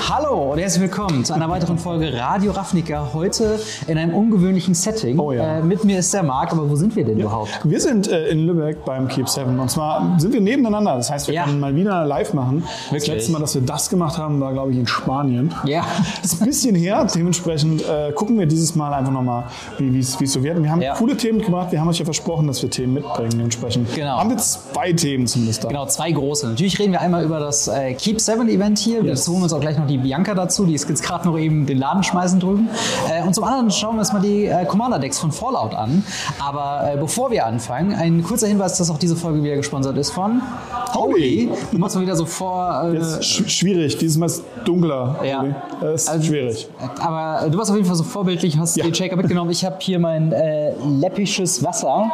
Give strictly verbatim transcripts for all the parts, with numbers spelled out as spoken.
Hallo und herzlich willkommen zu einer weiteren Folge Radio Ravnica. Heute in einem ungewöhnlichen Setting. Oh ja. Äh, mit mir ist der Marc, aber wo sind wir denn ja. überhaupt? Wir sind äh, in Lübeck beim Keep Seven. Und zwar sind wir nebeneinander. Das heißt, wir ja. können mal wieder live machen. Wirklich? Das letzte Mal, dass wir das gemacht haben, war, glaube ich, in Spanien. Ja. Das ist ein bisschen her. Dementsprechend äh, gucken wir dieses Mal einfach nochmal, wie es so wird. Wir haben ja. coole Themen gemacht. Wir haben euch ja versprochen, dass wir Themen mitbringen. Dementsprechend genau. haben wir zwei Themen zumindest da. Genau, zwei große. Natürlich reden wir einmal über das äh, Keep Seven Event hier. Yes. Wir holen uns auch gleich noch die Bianca dazu. Die ist jetzt gerade noch eben den Laden schmeißen drüben. Äh, und zum anderen schauen wir uns mal die äh, Commander-Decks von Fallout an. Aber äh, bevor wir anfangen, ein kurzer Hinweis, dass auch diese Folge wieder gesponsert ist von Holy. Du machst mal wieder so vor... Äh, Jetzt sch- schwierig. Dieses Mal ist dunkler. Ja. Das ist also, schwierig. Aber du warst auf jeden Fall so vorbildlich, hast ja. den Shaker mitgenommen. Ich habe hier mein äh, läppisches Wasser,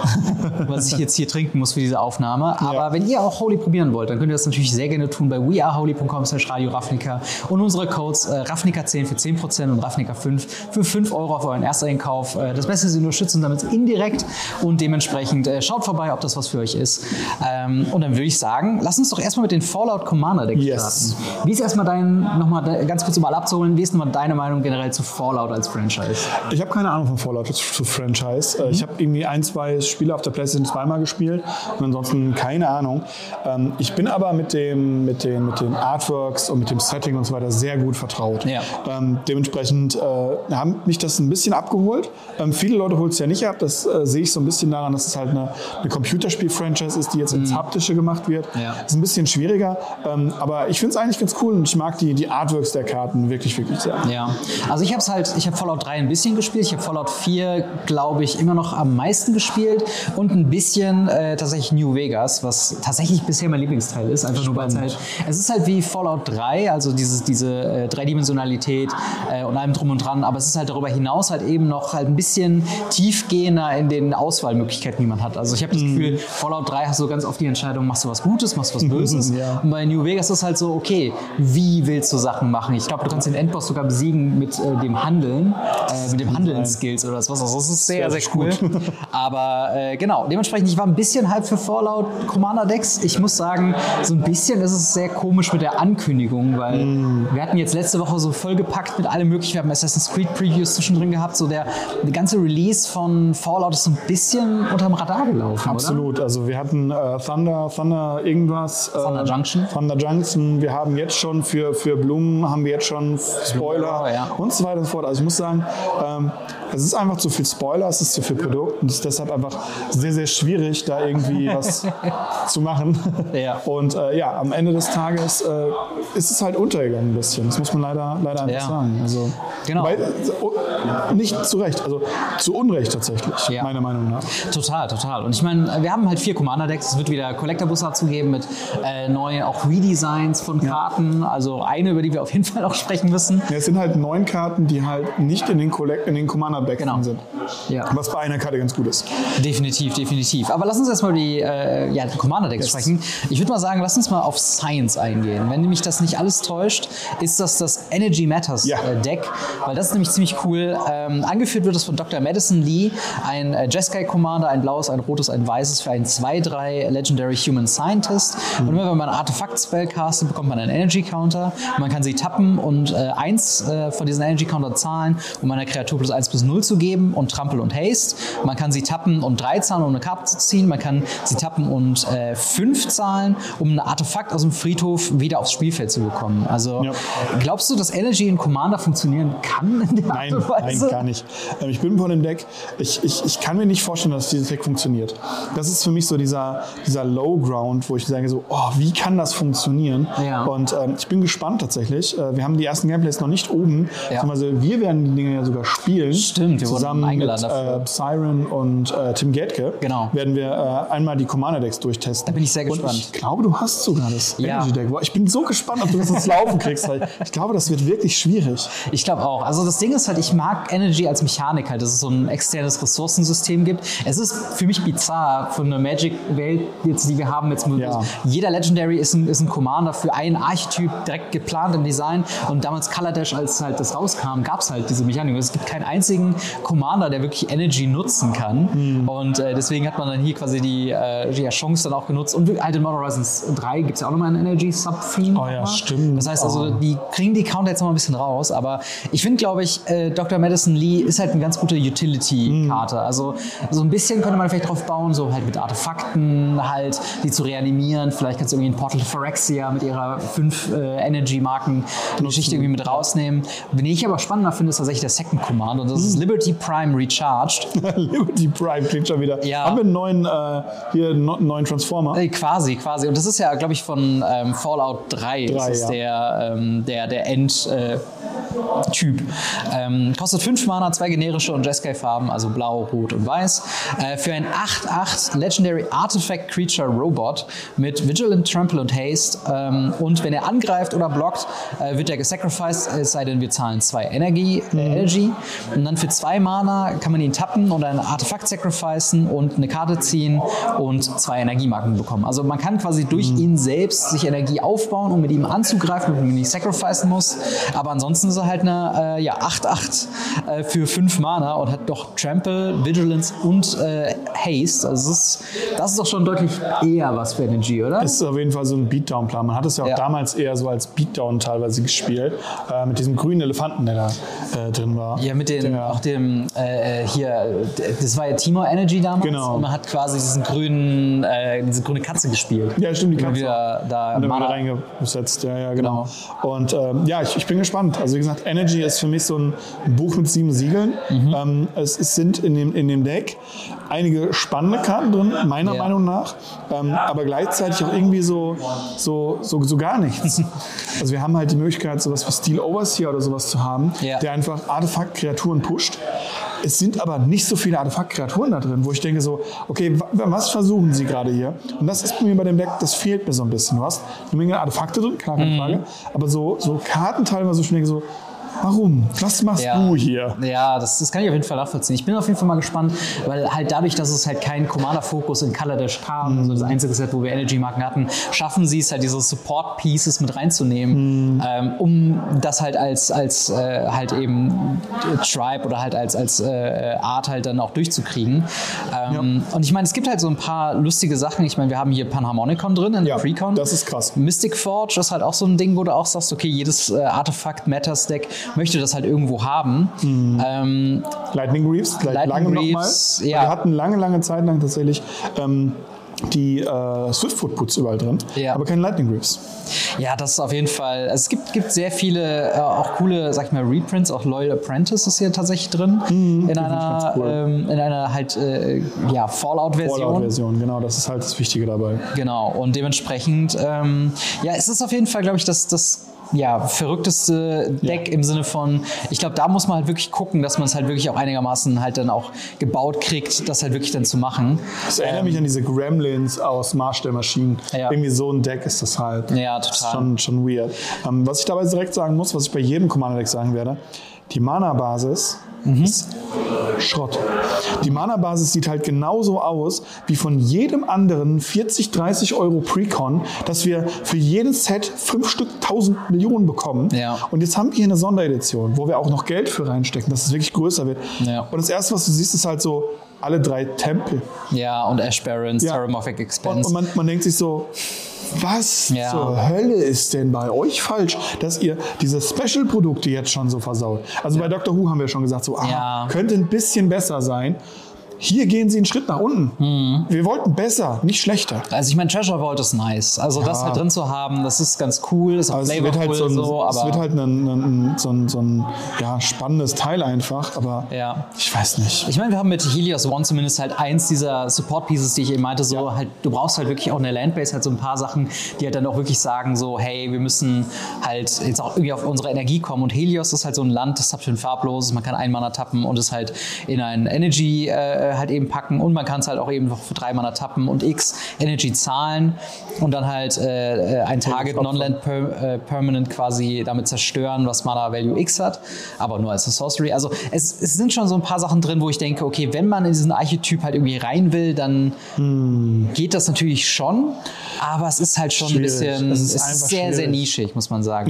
was ich jetzt hier trinken muss für diese Aufnahme. Aber ja. wenn ihr auch Holy probieren wollt, dann könnt ihr das natürlich sehr gerne tun bei weareholy punkt com slash radio ravnica und unsere Codes äh, Ravnica zehn für zehn Prozent und Ravnica fünf für fünf Euro auf euren Ersteinkauf. Äh, das Beste ist, ihr unterstützen damit indirekt und dementsprechend äh, schaut vorbei, ob das was für euch ist. Ähm, und dann würde ich sagen, lass uns doch erstmal mit den Fallout Commander Decks yes. starten. Wie ist erstmal dein, nochmal ganz kurz um mal abzuholen, wie ist nochmal deine Meinung generell zu Fallout als Franchise? Ich habe keine Ahnung von Fallout zu Franchise. Mhm. Ich habe irgendwie ein, zwei Spiele auf der PlayStation zweimal gespielt und ansonsten keine Ahnung. Ähm, ich bin aber mit dem, mit den, mit den Artworks und mit dem Setting und so weiter sehr gut vertraut. Ja. Ähm, dementsprechend äh, haben mich das ein bisschen abgeholt. Ähm, viele Leute holen es ja nicht ab. Das äh, sehe ich so ein bisschen daran, dass es halt eine, eine Computerspiel-Franchise ist, die jetzt ins Haptische gemacht wird. Ja. Ist ein bisschen schwieriger. Ähm, aber ich finde es eigentlich ganz cool und ich mag die, die Artworks der Karten wirklich, wirklich sehr. Ja, also ich habe es halt, ich habe Fallout drei ein bisschen gespielt. Ich habe Fallout vier, glaube ich, immer noch am meisten gespielt und ein bisschen äh, tatsächlich New Vegas, was tatsächlich bisher mein Lieblingsteil ist. Einfach nur, weil es halt, es ist halt wie Fallout drei, also dieses, diese äh, Dreidimensionalität äh, und allem drum und dran, aber es ist halt darüber hinaus halt eben noch halt ein bisschen tiefgehender in den Auswahlmöglichkeiten, die man hat. Also ich habe das mm. Gefühl, Fallout drei hast du ganz oft die Entscheidung, machst du was Gutes, machst du was Böses. ja. Und bei New Vegas ist es halt so, okay, wie willst du Sachen machen? Ich glaube, du kannst den Endboss sogar besiegen mit äh, dem Handeln, äh, mit dem Handeln-Skills oder sowas. Also das ist sehr, sehr, sehr cool. Aber äh, genau, dementsprechend, ich war ein bisschen hype für Fallout Commander Decks. Ich muss sagen, so ein bisschen ist es sehr komisch mit der Ankündigung, weil mm. wir hatten jetzt letzte Woche so vollgepackt mit allem möglichen. Wir haben Assassin's Creed Previews zwischendrin gehabt. So der, der ganze Release von Fallout ist so ein bisschen unterm Radar gelaufen, Absolut. Oder? Also wir hatten äh, Thunder, Thunder irgendwas. Thunder äh, Junction. Thunder Junction. Wir haben jetzt schon für, für Blumen, haben wir jetzt schon Spoiler ja. und so weiter und so fort. Also ich muss sagen, ähm, es ist einfach zu viel Spoiler, es ist zu viel Produkt und es ist deshalb einfach sehr, sehr schwierig, da irgendwie was zu machen. Ja. Und äh, ja, am Ende des Tages äh, ist es halt untergegangen ein bisschen. Das muss man leider, leider einfach ja. sagen. Also, genau. Weil, nicht zu Recht, also zu Unrecht tatsächlich, ja. meiner Meinung nach. Total, total. Und ich meine, wir haben halt vier Commander-Decks. Es wird wieder Collector-Bus dazu geben mit äh, neuen auch Redesigns von Karten. Ja. Also eine, über die wir auf jeden Fall auch sprechen müssen. Ja, es sind halt neun Karten, die halt nicht in den, Collect- in den Commander-Decks genau. sind. Ja. Was bei einer Karte ganz gut ist. Definitiv, definitiv. Aber lass uns erstmal über die, äh, ja, die Commander-Decks yes. sprechen. Ich würde mal sagen, lass uns mal auf Science eingehen. Wenn nämlich das nicht alles täuscht, ist das das Energy Matters ja. äh, Deck, weil das ist nämlich ziemlich cool. Ähm, angeführt wird das von Doktor Madison Lee, ein äh, Jeskai Commander, ein blaues, ein rotes, ein weißes für einen zwei drei Legendary Human Scientist. Mhm. Und immer wenn man ein Artefakt-Spell castet, bekommt man einen Energy-Counter. Man kann sie tappen und äh, eins äh, von diesen Energy-Counter zahlen, um einer Kreatur plus eins plus null zu geben und Trampel und Haste. Man kann sie tappen und drei zahlen, um eine Karte zu ziehen. Man kann sie tappen und äh, fünf zahlen, um ein Artefakt aus dem Friedhof wieder aufs Spielfeld zu bekommen. Also ja. glaubst du, dass Energy in Commander funktionieren kann in der nein, Art und Weise? Nein, gar nicht. Ich bin von dem Deck, ich, ich, ich kann mir nicht vorstellen, dass dieses Deck funktioniert. Das ist für mich so dieser, dieser Low Ground, wo ich sage so, oh, wie kann das funktionieren? Ja. Und ähm, ich bin gespannt tatsächlich. Äh, wir haben die ersten Gameplays noch nicht oben. Ja. Also wir werden die Dinge ja sogar spielen. Stimmt, wir zusammen wurden eingeladen mit dafür. äh, Siren und äh, Tim Gaetke. Genau. Werden wir äh, einmal die Commander-Decks durchtesten. Da bin ich sehr gespannt. Und ich glaube, du hast sogar das ja. Energy-Deck. Ich bin so gespannt, ob du das ins Laufen kriegst. Weil ich glaube, das wird wirklich schwierig. Ich glaube auch. Also das Ding ist halt, ich mag Energy als Mechanik halt, dass es so ein externes Ressourcensystem gibt. Es ist für mich bizarr von der Magic-Welt, jetzt, die wir haben. Jetzt ja. Jeder Legendary ist ein, ist ein Commander für einen Archetyp direkt geplant im Design. Und damals Color Dash, als halt das rauskam, gab es halt diese Mechanik. Es gibt keinen einzigen einzigen Commander, der wirklich Energy nutzen kann. Mhm. Und äh, deswegen hat man dann hier quasi die, äh, die Chance dann auch genutzt. Und halt in Modern Horizons drei gibt es ja auch nochmal einen Energy-Sub-Theme. Oh ja, stimmt. Das heißt also, die kriegen die Counter jetzt noch mal ein bisschen raus. Aber ich finde, glaube ich, äh, Doktor Madison Lee ist halt eine ganz gute Utility-Karte. Mhm. Also so ein bisschen könnte man vielleicht drauf bauen, so halt mit Artefakten halt, die zu reanimieren. Vielleicht kannst du irgendwie ein Portal Phyrexia mit ihrer fünf äh, Energy-Marken die Geschichte irgendwie mit rausnehmen. Wen ich aber spannender finde, ist tatsächlich der Second Command. Und das mhm. ist Liberty Prime Recharged. Liberty Prime klingt schon wieder. Ja. Haben wir einen neuen, äh, hier einen neuen Transformer? Äh, quasi, quasi. Und das ist ja, glaube ich, von ähm, Fallout drei. drei. Das ist ja. der, ähm, der, der End- äh, Typ. Ähm, kostet fünf Mana, zwei generische und Jeskai-Farben, also blau, rot und weiß. Äh, für ein acht acht Legendary Artifact Creature Robot mit Vigilant, Trample und Haste. Ähm, und wenn er angreift oder blockt, äh, wird er gesacrificed, es sei denn, wir zahlen zwei Energie, äh, mhm. Energy. Und dann für zwei Mana kann man ihn tappen und ein Artefakt sacrificen und eine Karte ziehen und zwei Energiemarken bekommen. Also man kann quasi durch mhm. ihn selbst sich Energie aufbauen, um mit ihm anzugreifen, wenn man ihn nicht sacrificen muss. Aber ansonsten ist er halt eine äh, ja, acht acht äh, für fünf Mana und hat doch Trample, Vigilance und äh, Haste. Also das ist, das ist doch schon deutlich eher was für Energy, oder? Ist auf jeden Fall so ein Beatdown-Plan. Man hat es ja auch ja. damals eher so als Beatdown teilweise gespielt, äh, mit diesem grünen Elefanten, der da äh, drin war. Ja, mit dem, der, auch dem, äh, hier, das war ja Timo Energy damals. Genau. Und man hat quasi diesen grünen, äh, diese grüne Katze gespielt. Ja, stimmt, die Katze. Wieder da und dann wieder reingesetzt, ja, ja, genau. genau. Und ähm, ja, ich, ich bin gespannt. Also wie gesagt, Energy ist für mich so ein Buch mit sieben Siegeln. Mhm. Ähm, es, es sind in dem, in dem Deck einige spannende Karten drin, meiner ja. Meinung nach, ähm, aber gleichzeitig auch irgendwie so, so, so, so gar nichts. Also wir haben halt die Möglichkeit, sowas wie Steel Overseer oder sowas zu haben, ja. der einfach Artefakt-Kreaturen pusht. Es sind aber nicht so viele Artefakt-Kreaturen da drin, wo ich denke so, okay, was versuchen sie gerade hier? Und das ist mir bei dem Deck, das fehlt mir so ein bisschen. Du hast eine Menge Artefakte drin, klar, keine mhm. Frage, aber so, so Karten teilweise, so schnell so, warum? Was machst ja. du hier? Ja, das, das kann ich auf jeden Fall nachvollziehen. Ich bin auf jeden Fall mal gespannt, weil halt dadurch, dass es halt kein Commander-Fokus in Kaladesh kam, mm. also das einzige Set, wo wir Energy-Marken hatten, schaffen sie es halt, diese Support-Pieces mit reinzunehmen, mm. ähm, um das halt als, als äh, halt eben Tribe oder halt als, als äh, Art halt dann auch durchzukriegen. Ähm, ja. Und ich meine, es gibt halt so ein paar lustige Sachen. Ich meine, wir haben hier Panharmonicon drin in ja, der Precon. Das ist krass. Mystic Forge ist halt auch so ein Ding, wo du auch sagst, okay, jedes äh, Artefakt-Meta-Stack möchte das halt irgendwo haben. Mhm. Ähm, Lightning Greaves, Lightning lange Greaves, noch mal. Ja. Wir hatten lange, lange Zeit lang tatsächlich ähm, die äh, Swiftfoot-Puts überall drin, ja. aber keine Lightning Greaves. Ja, das ist auf jeden Fall. Also es gibt, gibt sehr viele, äh, auch coole, sag ich mal, Reprints, auch Loyal Apprentice ist hier tatsächlich drin. Mhm, in, einer, cool. ähm, in einer halt, äh, ja, Fallout-Version. Fallout-Version, genau, das ist halt das Wichtige dabei. Genau, und dementsprechend, ähm, ja, es ist auf jeden Fall, glaube ich, das, das ja, verrückteste Deck ja. im Sinne von, ich glaube, da muss man halt wirklich gucken, dass man es halt wirklich auch einigermaßen halt dann auch gebaut kriegt, das halt wirklich dann zu machen. Das erinnert ähm, mich an diese Gremlins aus Marsch der Maschinen. Ja. Irgendwie so ein Deck ist das halt. Ja, total. Das ist schon, schon weird. Ähm, was ich dabei direkt sagen muss, was ich bei jedem Commander-Deck sagen werde, die Mana-Basis mhm. ist Schrott. Die Mana-Basis sieht halt genauso aus wie von jedem anderen vierzig, dreißig Euro Precon, dass wir für jedes Set fünf Stück tausend Millionen bekommen. Ja. Und jetzt haben wir hier eine Sonderedition, wo wir auch noch Geld für reinstecken, dass es wirklich größer wird. Ja. Und das Erste, was du siehst, ist halt so alle drei Tempel. Ja, und Ash Barons, ja. Terramorphic Expanse. Und, und man, man denkt sich so, was ja. zur Hölle ist denn bei euch falsch, dass ihr diese Special-Produkte jetzt schon so versaut? Also ja. bei Doctor Who haben wir schon gesagt, so, ah, ja. könnte ein bisschen besser sein. Hier gehen sie einen Schritt nach unten. Mhm. Wir wollten besser, nicht schlechter. Also ich meine, Treasure Vault ist nice. Also ja. das halt drin zu haben, das ist ganz cool. Ist auch also es wird halt so ein, so, aber es wird halt ein, ein, so ein, so ein ja, spannendes Teil einfach, aber ja. ich weiß nicht. Ich meine, wir haben mit Helios One zumindest halt eins dieser Support-Pieces, die ich eben meinte, so ja. halt, du brauchst halt wirklich auch in der Landbase halt so ein paar Sachen, die halt dann auch wirklich sagen so, hey, wir müssen halt jetzt auch irgendwie auf unsere Energie kommen. Und Helios ist halt so ein Land, das tappt schön farblos, man kann einen Mana tappen und es halt in ein Energy äh, halt eben packen und man kann es halt auch eben noch für drei Mana tappen und X Energy zahlen und dann halt äh, ein Target Non-Land per, äh, Permanent quasi damit zerstören, was Mana Value X hat, aber nur als eine Sorcery. Also es, es sind schon so ein paar Sachen drin, wo ich denke, okay, wenn man in diesen Archetyp halt irgendwie rein will, dann hm. geht das natürlich schon, aber es ist halt schon schwierig. ein bisschen, es ist, es ist sehr, schwierig. sehr nischig, muss man sagen. Ja. Ne?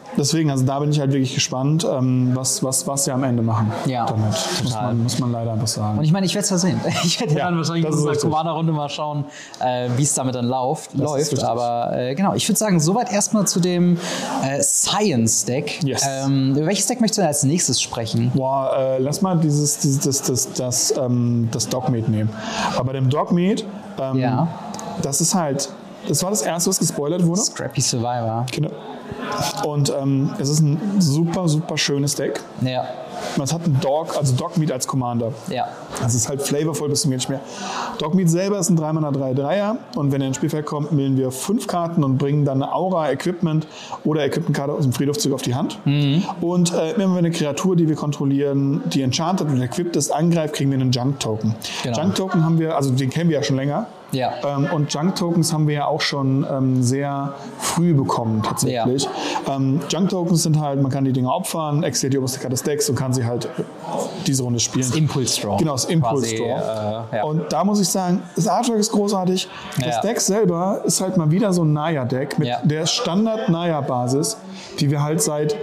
deswegen, also da bin ich halt wirklich gespannt, ähm, was, was, was sie am Ende machen. Ja, damit. total. Muss man, muss man leider einfach sagen. Und ich meine, ich werde es ja sehen. Ich werde ja, dann wahrscheinlich in unserer Commander-Runde mal schauen, äh, wie es damit dann läuft. läuft. Aber äh, genau, ich würde sagen, soweit erstmal zu dem äh, Science-Deck. Yes. Ähm, über welches Deck möchtest du denn als nächstes sprechen? Boah, äh, lass mal dieses, dieses, das, das, das, ähm, das Dogmeat nehmen. Aber bei dem Dogmeat, ähm, ja. das ist halt, das war das erste, was gespoilert wurde. Scrappy Survivor. Genau. Und ähm, es ist ein super, super schönes Deck. Ja. Es hat einen Dog, also Dogmeat als Commander. Ja. Das ist halt flavorvoll bis zum geht nicht mehr. Dogmeat selber ist ein drei Mana drei Dreier und wenn er ins Spielfeld kommt, wählen wir fünf Karten und bringen dann eine Aura, Equipment oder Equipment-Karte aus dem Friedhofszug auf die Hand. Mhm. Und äh, wenn wir eine Kreatur, die wir kontrollieren, die enchanted und equipped ist, angreift, kriegen wir einen Junk-Token. Genau. Junk-Token haben wir, also den kennen wir ja schon länger. Ja. Ähm, und Junk-Tokens haben wir ja auch schon ähm, sehr früh bekommen tatsächlich. Ja. Ähm, Junk-Tokens sind halt, man kann die Dinger opfern, exiliert die oberste Karte des Decks und kann sie halt diese Runde spielen. Das Impulse-Draw. Genau, das Impulse-Draw. Äh, ja. Und da muss ich sagen, das Artwork ist großartig. Das ja. Deck selber ist halt mal wieder so ein Naya-Deck mit ja. der Standard-Naya-Basis, die wir halt seit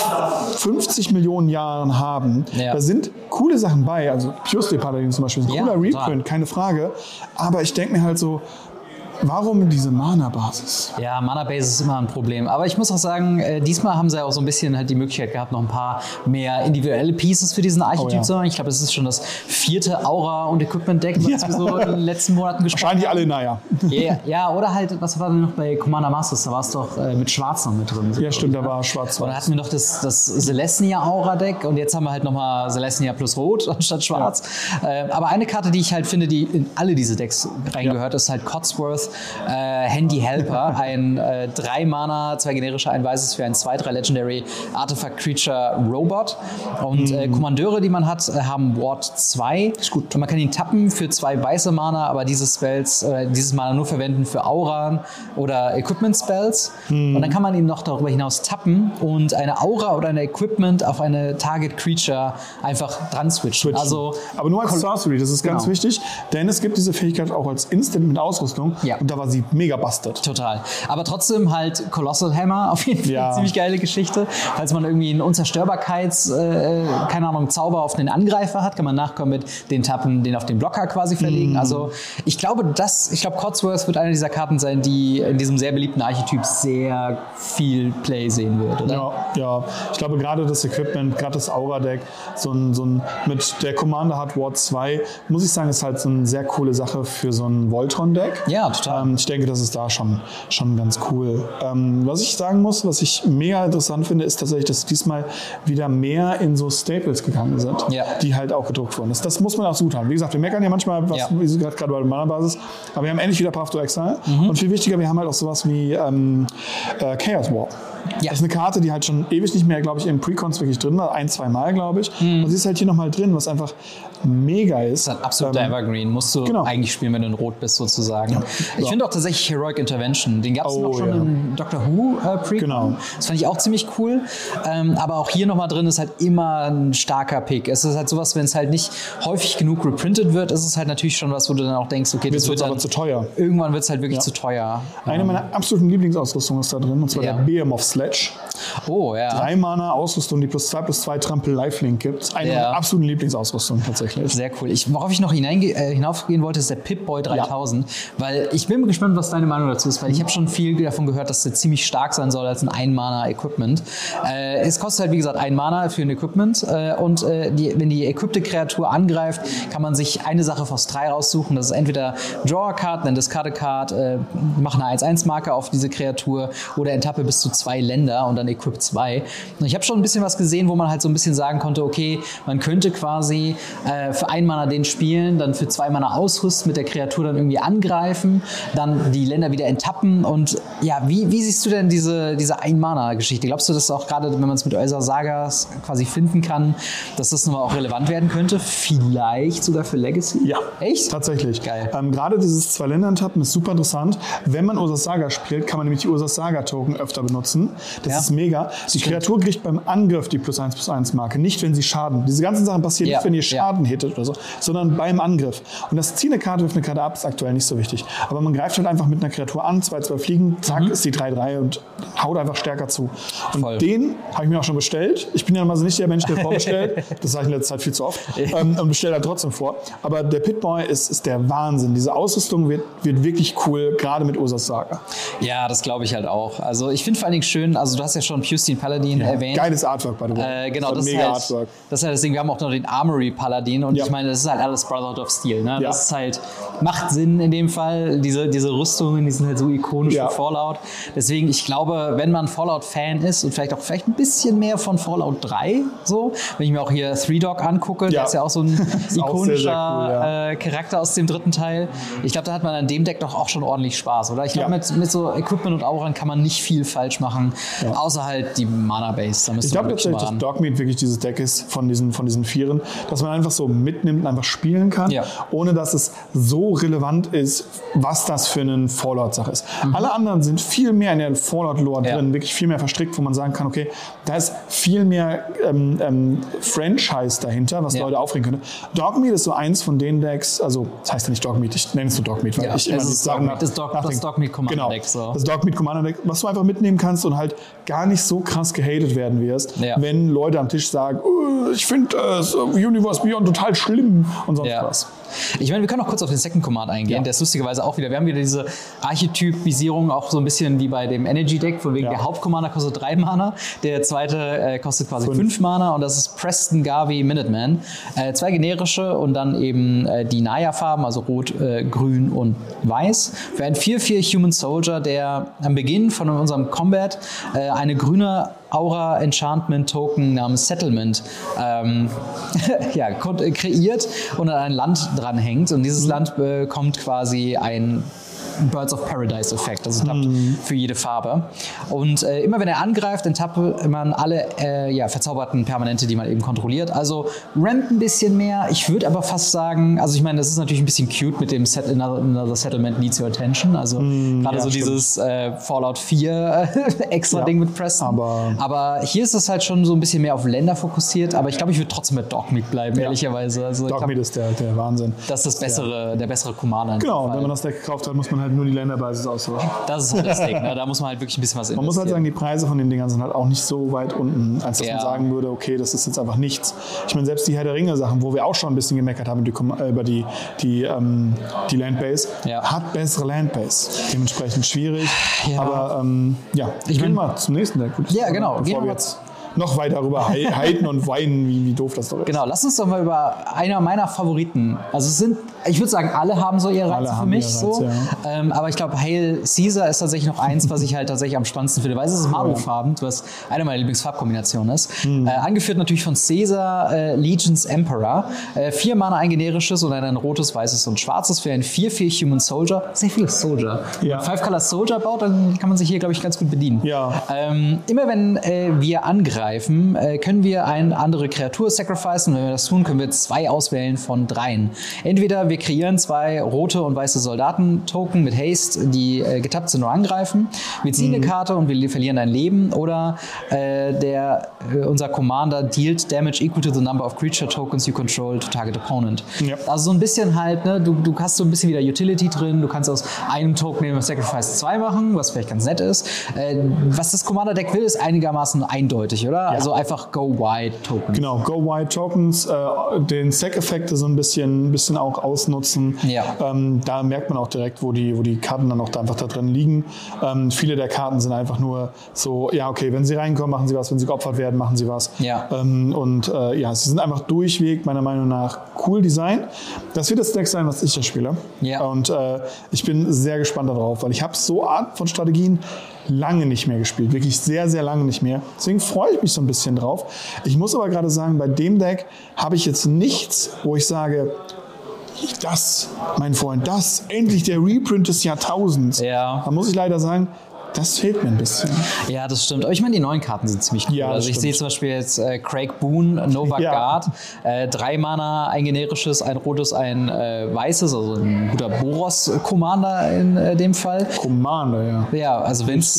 fünfzig Millionen Jahren haben. Ja. Da sind coole Sachen bei, also Pure Steel Paladin zum Beispiel, ist ein ja, cooler Reprint, keine Frage. Aber ich denke mir halt so, warum diese Mana-Basis? Ja, Mana-Basis ist immer ein Problem. Aber ich muss auch sagen, äh, diesmal haben sie auch so ein bisschen halt die Möglichkeit gehabt, noch ein paar mehr individuelle Pieces für diesen Archetyp oh, ja. zu haben. Ich glaube, das ist schon das vierte Aura- und Equipment-Deck, was ja. wir so in den letzten Monaten gespielt haben. Wahrscheinlich alle, naja. Yeah. Ja, oder halt, was war denn noch bei Commander Masters? Da war es doch äh, mit Schwarz noch mit drin. Ja, stimmt, da war Schwarz. Und da hatten wir noch das, das Celestia-Aura-Deck und jetzt haben wir halt nochmal Celestia plus Rot anstatt Schwarz. Ja. Äh, aber eine Karte, die ich halt finde, die in alle diese Decks reingehört, ja. ist halt Codsworth Äh, Handy Helper, ein äh, drei Mana, zwei generische, ein weißes für ein zwei drei Legendary Artifact Creature Robot. Und äh, Kommandeure, die man hat, äh, haben Ward zwei. Ist gut. Und man kann ihn tappen für zwei weiße Mana, aber diese Spells, äh, dieses Mana nur verwenden für Auran oder Equipment Spells. Hm. Und dann kann man ihn noch darüber hinaus tappen und eine Aura oder ein Equipment auf eine Target Creature einfach dran switchen. switchen. Also, aber nur als Sorcery, das ist ganz genau. wichtig, denn es gibt diese Fähigkeit auch als Instant mit Ausrüstung. Ja. Und da war sie mega busted. Total. Aber trotzdem halt Colossal Hammer, auf jeden Fall ja. eine ziemlich geile Geschichte. Falls man irgendwie einen Unzerstörbarkeits, äh, keine Ahnung, Zauber auf den Angreifer hat, kann man nachkommen mit den Tappen, den auf den Blocker quasi verlegen. Mm. Also ich glaube, das, ich glaube, Codsworth wird eine dieser Karten sein, die in diesem sehr beliebten Archetyp sehr viel Play sehen wird, oder? Ja, ja. Ich glaube, gerade das Equipment, gerade das Aura-Deck, so ein, so ein, mit der Commander hat Ward zwei, muss ich sagen, ist halt so eine sehr coole Sache für so ein Voltron-Deck. Ja, total. Ähm, ich denke, das ist da schon, schon ganz cool. Ähm, was ich sagen muss, was ich mega interessant finde, ist tatsächlich, dass diesmal wieder mehr in so Staples gegangen sind, ja. die halt auch gedruckt wurden. Das, das muss man auch gut haben. Wie gesagt, wir meckern ja manchmal, was, ja. wie gerade bei der Mana-Basis, aber wir haben endlich wieder Path to Exile. Mhm. Und viel wichtiger, wir haben halt auch sowas wie ähm, äh, Chaos War. Ja. Das ist eine Karte, die halt schon ewig nicht mehr, glaube ich, im Precons wirklich drin war. Ein, zwei Mal, glaube ich. Mhm. Und sie ist halt hier nochmal drin, was einfach mega ist. Das ist ein absoluter ähm, Evergreen. Musst du genau. eigentlich spielen, wenn du in Rot bist, sozusagen. Ja. Ich ja. finde auch tatsächlich Heroic Intervention. Den gab es oh, noch schon ja. im Doctor Who äh, Precon. Genau. Das fand ich auch ziemlich cool. Ähm, aber auch hier nochmal drin ist halt immer ein starker Pick. Es ist halt sowas, wenn es halt nicht häufig genug reprintet wird, ist es halt natürlich schon was, wo du dann auch denkst, okay, das wird aber zu teuer. Irgendwann wird es halt wirklich ja. zu teuer. Eine meiner absoluten Lieblingsausrüstungen ist da drin, und zwar ja. der Behemoth Sledge. Oh, ja. Drei Mana Ausrüstung, die plus zwei plus zwei Trampel Lifelink gibt. Eine ja. meiner absoluten Lieblingsausrüstungen tatsächlich. Sehr cool. Ich, worauf ich noch hineinge- äh, hinaufgehen wollte, ist der Pip-Boy dreitausend. Ja. Weil ich bin gespannt, was deine Meinung dazu ist, weil ich habe schon viel davon gehört, dass der ziemlich stark sein soll als ein Ein-Mana-Equipment. Äh, es kostet halt, wie gesagt, ein Mana für ein Equipment. Äh, und äh, die, wenn die equippte Kreatur angreift, kann man sich eine Sache aus drei raussuchen. Das ist entweder Draw a Card, dann Discard a Card, äh, mach eine eins eins Marke auf diese Kreatur oder enttappe bis zu zwei Länder und dann Equip zwei. Und ich habe schon ein bisschen was gesehen, wo man halt so ein bisschen sagen konnte, okay, man könnte quasi äh, für ein Mana den spielen, dann für zwei Mana ausrüsten, mit der Kreatur dann irgendwie angreifen, dann die Länder wieder enttappen und ja, wie, wie siehst du denn diese, diese Ein-Mana-Geschichte? Glaubst du, dass auch gerade, wenn man es mit Urza Sagas quasi finden kann, dass das nochmal auch relevant werden könnte? Vielleicht sogar für Legacy? Ja. Echt? Tatsächlich. Geil. Ähm, gerade dieses Zwei-Länder-Enttappen ist super interessant. Wenn man Urza Saga spielt, kann man nämlich die Urza Saga-Token öfter benutzen. Das ja. ist ist mega. Die Kreatur kriegt beim Angriff die plus eins plus eins Marke, nicht wenn sie Schaden. Diese ganzen Sachen passieren ja. nicht, wenn ihr Schaden ja. hittet oder so, sondern beim Angriff. Und das Ziehen eine Karte, wirft eine Karte ab, ist aktuell nicht so wichtig. Aber man greift halt einfach mit einer Kreatur an, zwei, zwei Fliegen, zack, mhm. ist die drei drei und haut einfach stärker zu. Und Voll. den habe ich mir auch schon bestellt. Ich bin ja normalerweise nicht der Mensch, der vorbestellt. Das sage ich in letzter Zeit viel zu oft. ähm, und bestelle da trotzdem vor. Aber der Pip-Boy ist, ist der Wahnsinn. Diese Ausrüstung wird, wird wirklich cool, gerade mit Ursas Saga. Ja, das glaube ich halt auch. Also ich finde vor allen Dingen schön, also du hast ja schon Pustin Paladin ja. erwähnt. Geiles Artwork, by the way. Äh, genau, das, das ist, mega halt, Artwork. das ist halt das Ding. Wir haben auch noch den Armory Paladin und ja. ich meine, das ist halt alles Brotherhood of Steel. Ne? Ja. Das ist halt, macht Sinn in dem Fall. Diese, diese Rüstungen, die sind halt so ikonisch ja. für Fallout. Deswegen, ich glaube, wenn man Fallout-Fan ist und vielleicht auch vielleicht ein bisschen mehr von Fallout drei, so, wenn ich mir auch hier Three Dog angucke, ja. der ist ja auch so ein ikonischer auch sehr, sehr cool, ja. äh, Charakter aus dem dritten Teil. Ich glaube, da hat man an dem Deck doch auch schon ordentlich Spaß, oder? Ich glaube, ja. mit, mit so Equipment und Auran kann man nicht viel falsch machen, ja. außer halt die Mana-Base. Ich glaube tatsächlich, dass Dogmeat wirklich dieses Deck ist von diesen, von diesen Vieren, dass man einfach so mitnimmt und einfach spielen kann, ja. ohne dass es so relevant ist, was das für eine Fallout-Sache ist. Mhm. Alle anderen sind viel mehr in der Fallout-Lore ja. drin, wirklich viel mehr verstrickt, wo man sagen kann, okay, da ist viel mehr ähm, ähm, Franchise dahinter, was ja. Leute aufregen können. Dogmeat ist so eins von den Decks, also das heißt ja nicht Dogmeat, ich nenne es nur Dogmeat, weil ja, ich immer nicht sagen Dogmeat, das, Dog, das Dogmeat Commander genau, Deck. So. Das Dogmeat Commander Deck, was du einfach mitnehmen kannst und halt gar nicht so krass gehatet werden wirst, ja. wenn Leute am Tisch sagen, oh, ich finde uh, Universe Beyond total schlimm und sonst ja. was. Ich meine, wir können noch kurz auf den Second Command eingehen. Ja. Der ist lustigerweise auch wieder, wir haben wieder diese Archetypisierung, auch so ein bisschen wie bei dem Energy Deck, von wegen ja. der Hauptcommander kostet drei Mana, der zweite äh, kostet quasi fünf. fünf Mana und das ist Preston Garvey Minuteman. Äh, zwei generische und dann eben äh, die Naya-Farben, also Rot, äh, Grün und Weiß. Für einen vier vier Human Soldier, der am Beginn von unserem Combat äh, eine grüne Aura-Enchantment-Token namens Settlement ähm, ja, kreiert und an ein Land dranhängt. Und dieses mhm. Land bekommt quasi ein Birds of Paradise Effekt, also klappt mm. für jede Farbe. Und äh, immer wenn er angreift, enttappe man alle äh, ja, verzauberten Permanente, die man eben kontrolliert. Also rampt ein bisschen mehr. Ich würde aber fast sagen, also ich meine, das ist natürlich ein bisschen cute mit dem Set Another, Another Settlement Needs Your Attention. Also mm, gerade ja, so stimmt. dieses äh, Fallout vier extra ja, Ding mit Preston. Aber, aber hier ist es halt schon so ein bisschen mehr auf Länder fokussiert. Aber ich glaube, ich würde trotzdem mit Dogmeat bleiben, ja. ehrlicherweise. Also, Dogmeat ist der, der Wahnsinn. Das ist das bessere, ja. der bessere Commander. Genau, wenn man das Deck gekauft hat, muss man halt nur die Länderbasis austauschen. Das ist halt das Ding, ne? Da muss man halt wirklich ein bisschen was investieren. Man muss halt sagen, die Preise von den Dingern sind halt auch nicht so weit unten, als dass ja. man sagen würde, okay, das ist jetzt einfach nichts. Ich meine, selbst die Herr der Ringe Sachen, wo wir auch schon ein bisschen gemeckert haben über die, die, ähm, die Landbase, ja. hat bessere Landbase. Dementsprechend schwierig. Ja. Aber ähm, ja, ich gehen wir mal zum nächsten Deck. Ja, genau. Bevor wir jetzt noch weiter darüber heiten und weinen, wie, wie doof das doch ist. Genau, lass uns doch mal über einer meiner Favoriten, also es sind, ich würde sagen, alle haben so ihre Reize für mich, Reize, so. Ja. Ähm, aber ich glaube, Hail Caesar ist tatsächlich noch eins, was ich halt tatsächlich am spannendsten finde, weil es ist Maru-Farben, was eine meiner Lieblingsfarbkombinationen ist. Mhm. Äh, angeführt natürlich von Caesar, äh, Legions Emperor. Äh, vier Mana, ein generisches und ein rotes, weißes und schwarzes für einen vier vier Human Soldier. Sehr viele Soldier. Ja. Wenn man Five Color Soldier baut, dann kann man sich hier, glaube ich, ganz gut bedienen. Ja. Ähm, immer wenn äh, wir angreifen, äh, können wir eine andere Kreatur sacrificen. Wenn wir das tun, können wir zwei auswählen von dreien. Entweder wir kreieren zwei rote und weiße Soldaten-Token mit Haste, die äh, getappt sind und angreifen. Wir ziehen mhm. eine Karte und wir verlieren ein Leben. Oder äh, der, äh, unser Commander dealt damage equal to the number of creature tokens you control to target opponent. Ja. Also so ein bisschen halt, ne, du, du hast so ein bisschen wieder Utility drin. Du kannst aus einem Token nehmen, Sacrifice zwei machen, was vielleicht ganz nett ist. Äh, was das Commander-Deck will, ist einigermaßen eindeutig, oder? Ja. Also einfach Go Wide Tokens. Genau, Go Wide Tokens, äh, den Sack-Effekte so ein bisschen, bisschen auch ausnutzen. Ja. Ähm, da merkt man auch direkt, wo die, wo die Karten dann auch da einfach da drin liegen. Ähm, viele der Karten sind einfach nur so, ja okay, wenn sie reinkommen, machen sie was, wenn sie geopfert werden, machen sie was. Ja. Ähm, und äh, ja, sie sind einfach durchweg, meiner Meinung nach, cool Design. Das wird das Deck sein, was ich da spiele. Ja. Und äh, ich bin sehr gespannt darauf, weil ich habe so Art von Strategien lange nicht mehr gespielt. Wirklich sehr, sehr lange nicht mehr. Deswegen freue ich mich so ein bisschen drauf. Ich muss aber gerade sagen, bei dem Deck habe ich jetzt nichts, wo ich sage, das, mein Freund, das, endlich der Reprint des Jahrtausends. Ja. Da muss ich leider sagen, das fehlt mir ein bisschen. Ja, das stimmt. Aber ich meine, die neuen Karten sind ziemlich cool. Ja, also ich stimmt. sehe zum Beispiel jetzt äh, Craig Boone, Nova ja. Guard, äh, drei Mana, ein generisches, ein rotes, ein äh, weißes, also ein guter Boros-Commander in äh, dem Fall. Commander, ja. Ja, also wenn es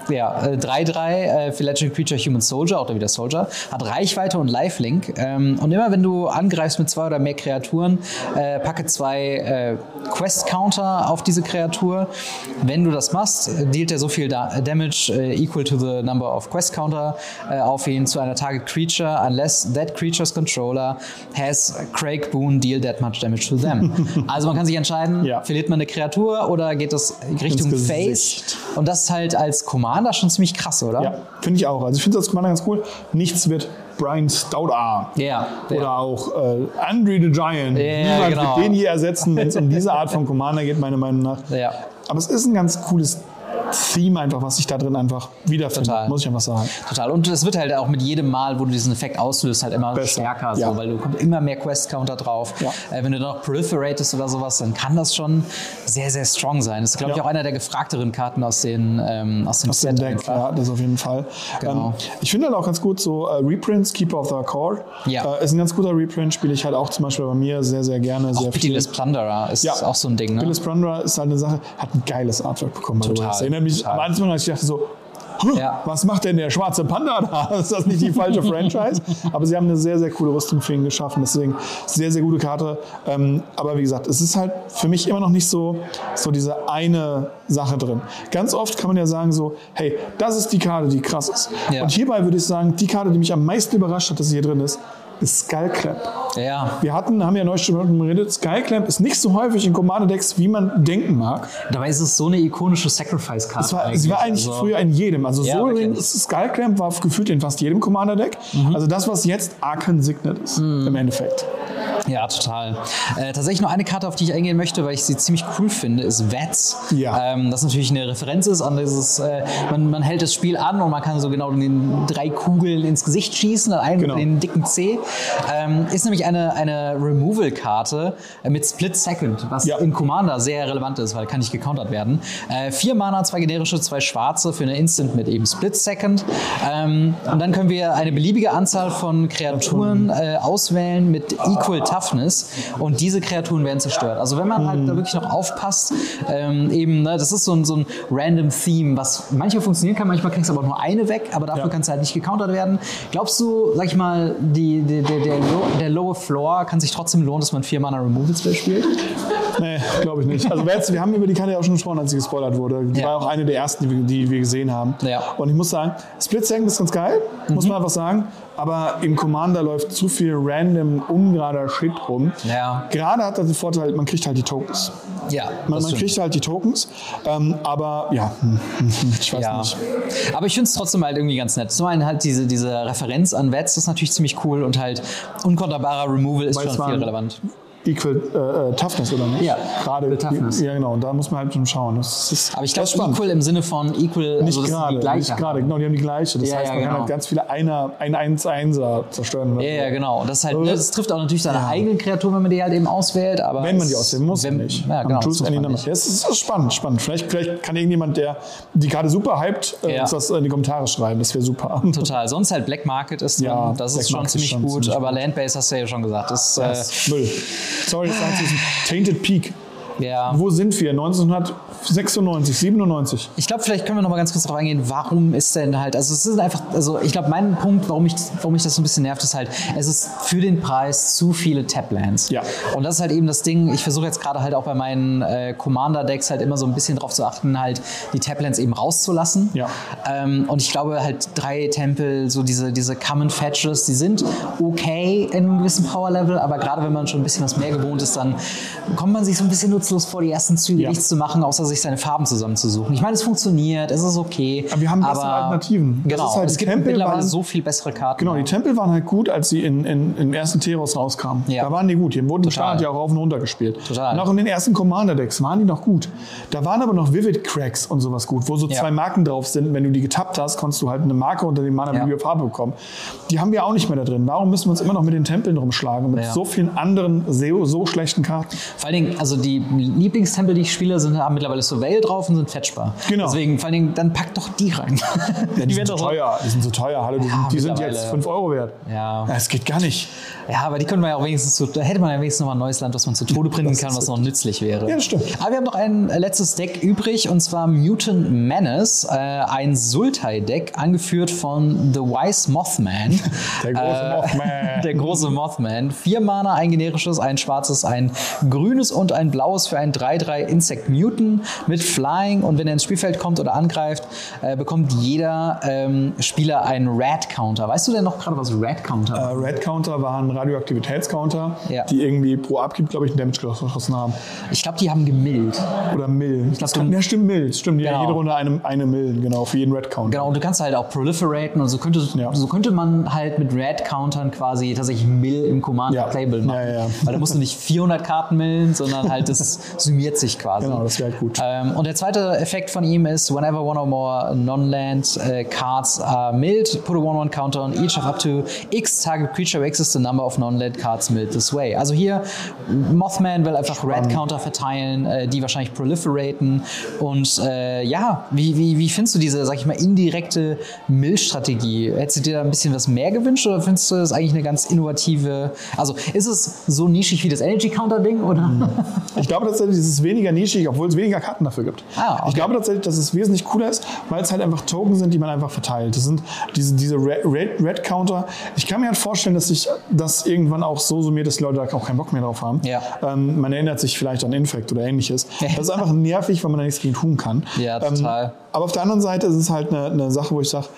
Ja, äh, drei drei äh, für Legendary Creature Human Soldier, auch da wieder Soldier, hat Reichweite und Lifelink. Ähm, und immer wenn du angreifst mit zwei oder mehr Kreaturen, äh, packe zwei äh, Quest-Counter auf diese Kreatur. Wenn du das machst, dealt er so viel da Damage äh, equal to the number of Quest-Counter äh, auf ihn zu einer Target Creature, unless that creature's controller has Craig Boone deal that much damage to them. Also man kann sich entscheiden, ja. verliert man eine Kreatur oder geht das Richtung Face? Und das ist halt als Commander schon ziemlich krass, oder? Ja, finde ich auch. Also ich finde das als Commander ganz cool. Nichts wird Brian Stoutar yeah, oder yeah. auch äh, Andre the Giant. Yeah, Niemand genau. wird den hier ersetzen, wenn es um diese Art von Commander geht, meiner Meinung nach. Yeah. Aber es ist ein ganz cooles Theme einfach, was sich da drin einfach wiederfindet, Total. muss ich einfach sagen. Total. Und es wird halt auch mit jedem Mal, wo du diesen Effekt auslöst, halt immer Besser. stärker, so, Ja. weil du kommt immer mehr Quest-Counter drauf. Ja. Äh, wenn du dann noch proliferatest oder sowas, dann kann das schon sehr, sehr strong sein. Das ist, glaube ich, Ja. auch einer der gefragteren Karten aus, den, ähm, aus dem Aus Set. dem Deck, einfach. ja, das auf jeden Fall. Genau. Ähm, ich finde halt auch ganz gut so äh, Reprints, Keeper of the Core. Ja. Äh, ist ein ganz guter Reprint, spiele ich halt auch zum Beispiel bei mir sehr, sehr gerne. Sehr Auch Pitiless Plunderer ist Ja. auch so ein Ding. Ne? Pitiless Plunderer ist halt eine Sache, hat ein geiles Artwork bekommen. Total, Das erinnert mich total. am Anfang, als ich dachte so, Ja. was macht denn der schwarze Panda da? Ist das nicht die falsche Franchise? Aber sie haben eine sehr, sehr coole Rüstung für ihn geschaffen. Deswegen sehr, sehr gute Karte. Ähm, aber wie gesagt, es ist halt für mich immer noch nicht so, so diese eine Sache drin. Ganz oft kann man ja sagen so, hey, das ist die Karte, die krass ist. Ja. Und hierbei würde ich sagen, die Karte, die mich am meisten überrascht hat, dass sie hier drin ist, ist Skullclamp. Ja. Wir hatten, haben ja neulich schon darüber geredet, Skullclamp ist nicht so häufig in Commander-Decks, wie man denken mag. Dabei ist es so eine ikonische Sacrifice-Karte. Es war, es war eigentlich also, früher in jedem. Also Ja, so wirklich. Skullclamp war gefühlt in fast jedem Commander-Deck. Mhm. Also das, was jetzt Arcane Signet ist, im Endeffekt. Ja, total. Äh, tatsächlich noch eine Karte, auf die ich eingehen möchte, weil ich sie ziemlich cool finde, ist Vats. Ja. Ähm, das natürlich eine Referenz ist an dieses, äh, man, man hält das Spiel an und man kann so genau den drei Kugeln ins Gesicht schießen, dann einen Genau. mit den dicken C. Ähm, ist nämlich eine, eine Removal-Karte mit Split Second, was Ja. in Commander sehr relevant ist, weil kann nicht gecountert werden. Äh, vier Mana, zwei generische, zwei schwarze für eine Instant mit eben Split Second. Ähm, und dann können wir eine beliebige Anzahl von Kreaturen äh, auswählen mit Equal Toughness und diese Kreaturen werden zerstört. Also wenn man halt da wirklich noch aufpasst, ähm, eben, ne, das ist so ein, so ein random Theme, was manchmal funktionieren kann, manchmal kriegst du aber auch nur eine weg, aber dafür Ja. kann es halt nicht gecountert werden. Glaubst du, sag ich mal, die, die, der, der, low, der lower Floor kann sich trotzdem lohnen, dass man vier Mana Removal Spell spielt? Nee, glaube ich nicht. Also jetzt, wir haben über die Karte ja auch schon gesprochen, als sie gespoilert wurde. Die Ja. war auch eine der ersten, die wir, die wir gesehen haben. Ja. Und ich muss sagen, Split Second ist ganz geil, muss Mhm. man einfach sagen. Aber im Commander läuft zu viel random, ungerader Shit rum. Ja. Gerade hat das den Vorteil, man kriegt halt die Tokens. Ja, Man, das man stimmt. kriegt halt die Tokens, ähm, aber ja, ich weiß Ja. nicht. Aber ich finde es trotzdem halt irgendwie ganz nett. Zum einen halt diese, diese Referenz an Vets ist natürlich ziemlich cool und halt unkonterbarer Removal ist Weil es schon viel waren- relevant. Equal äh, äh, Toughness, oder nicht? Ja, gerade. Equal Toughness. Ja, genau. Und da muss man halt schon schauen. Das ist, Aber ich das glaube, ist spannend. equal im Sinne von equal, Nicht also das gerade, sind die gleiche. nicht gerade, genau, die haben die gleiche. Das Ja, heißt, ja, man kann genau. halt ganz viele Einer, ein eins einser zerstören. oder Ja, so. ja, genau. Und das, ist halt, ne, das trifft auch natürlich seine Ja. eigenen Kreaturen, wenn man die halt eben auswählt. Aber Wenn man die es- auswählen muss, wenn, nicht. Ja, genau. Am Truth das muss Ending man dann- nicht. Ja, es ist, es ist spannend, spannend. Vielleicht, vielleicht kann irgendjemand, der die Karte super hypt, äh, Ja. uns das in die Kommentare schreiben. Das wäre super. Total. Sonst halt Black Market ist drin. Ja, das Black ist schon Market ist ziemlich schon gut. ziemlich aber gut. Landbase hast du ja schon gesagt. Das, Das ist Müll. Sorry, das ist ein Tainted Peak. äh, ja. Wo sind wir? neunzehnhundertsechsundneunzig, siebenundneunzig. Ich glaube, vielleicht können wir noch mal ganz kurz darauf eingehen, warum ist denn halt, also es ist einfach, also ich glaube, mein Punkt, warum ich, warum mich das so ein bisschen nervt, ist halt, es ist für den Preis zu viele Taplands. Ja. Und das ist halt eben das Ding, ich versuche jetzt gerade halt auch bei meinen äh, Commander-Decks halt immer so ein bisschen drauf zu achten, halt die Taplands eben rauszulassen. Ja. Ähm, und ich glaube halt drei Tempel, so diese, diese Common Fetches, die sind okay in einem gewissen Power-Level, aber gerade wenn man schon ein bisschen was mehr gewohnt ist, dann kommt man sich so ein bisschen nutzlos vor, die ersten Züge Ja. nichts zu machen, außer sich seine Farben zusammenzusuchen. Ich meine, es funktioniert, es ist okay. Aber wir haben bessere aber, Alternativen. Das Genau, ist halt, es die gibt Tempel mittlerweile waren- so viel bessere Karten. Genau, die Tempel waren halt gut, als sie in, in, im ersten Teros rauskamen. Ja. Da waren die gut. Die wurden im Total. Start ja auch rauf und runter gespielt. Total. Und auch in den ersten Commander-Decks waren die noch gut. Da waren aber noch Vivid Cracks und sowas gut, wo so Ja. zwei Marken drauf sind. Wenn du die getappt hast, konntest du halt eine Marke unter dem Mana Ja. ja. Farbe bekommen. Die haben wir auch nicht mehr da drin. Warum müssen wir uns immer noch mit den Tempeln rumschlagen? Mit Ja. so vielen anderen so, so schlechten Karten. Vor allen Dingen, also die Lieblingstempel, die ich spiele, sind, haben mittlerweile Surveil drauf und sind fetchbar. Genau. Deswegen, vor allen Dingen, dann pack doch die rein. Ja, die, werden sind so doch so- teuer. Die sind so teuer. Hallo, die, Ja, sind, die sind mittlerweile. jetzt fünf Euro wert. Ja. Es geht gar nicht. Ja, aber die können wir ja auch wenigstens, zu, da hätte man ja wenigstens noch mal ein neues Land, was man zu Tode printen kann, was noch nützlich wäre. Ja, das stimmt. Aber wir haben noch ein letztes Deck übrig, und zwar Mutant Menace, äh, ein Sultai-Deck, angeführt von The Wise Mothman. Der große äh, Mothman. Der große Mothman. Vier Mana, ein generisches, ein schwarzes, ein grünes und ein blaues für ein drei drei Insect Mutant mit Flying, und wenn er ins Spielfeld kommt oder angreift, äh, bekommt jeder ähm, Spieler einen Rat-Counter. Weißt du denn noch gerade, was Rat-Counter war? Äh, Rat-Counter waren Radioaktivitätscounter, ja. die irgendwie pro Abgib, glaube ich, einen Damage geschossen haben. Ich glaube, die haben gemillt. Oder Mill. Ich glaube, ja, stimmt, Mill. Stimmt, genau. Jede Runde eine, eine Mill, genau, für jeden Rat-Counter. Genau, und du kannst halt auch proliferaten, und so könnte, ja. so könnte man halt mit Rat-Countern quasi tatsächlich Mill im Commander ja. Playable machen. Ja, ja. Weil da musst du nicht vierhundert Karten millen, sondern halt das summiert sich quasi. Genau, das wäre halt gut. Ähm, und der zweite Effekt von ihm ist, whenever one or more non-land uh, cards are milled, put a one one counter on each of up to X target creature who exists the number of non-land cards milled this way. Also hier, Mothman will einfach Rat-Counter verteilen, äh, die wahrscheinlich proliferaten. Und äh, ja, wie, wie, wie findest du diese, sag ich mal, indirekte Mill-Strategie? Hättest du dir da ein bisschen was mehr gewünscht, oder findest du das eigentlich eine ganz innovative, also ist es so nischig wie das Energy-Counter-Ding, oder? Ich glaube tatsächlich, es ist weniger nischig, obwohl es weniger Karten dafür gibt. Ah, okay. Ich glaube tatsächlich, dass es wesentlich cooler ist, weil es halt einfach Token sind, die man einfach verteilt. Das sind diese, diese Red-Counter. Ich kann mir halt vorstellen, dass sich das irgendwann auch so summiert, dass die Leute da auch keinen Bock mehr drauf haben. Ja. Ähm, man erinnert sich vielleicht an Infect oder ähnliches. Das ist einfach nervig, weil man da nichts gegen tun kann. Ja, total. Ähm, aber auf der anderen Seite ist es halt eine, eine Sache, wo ich sage,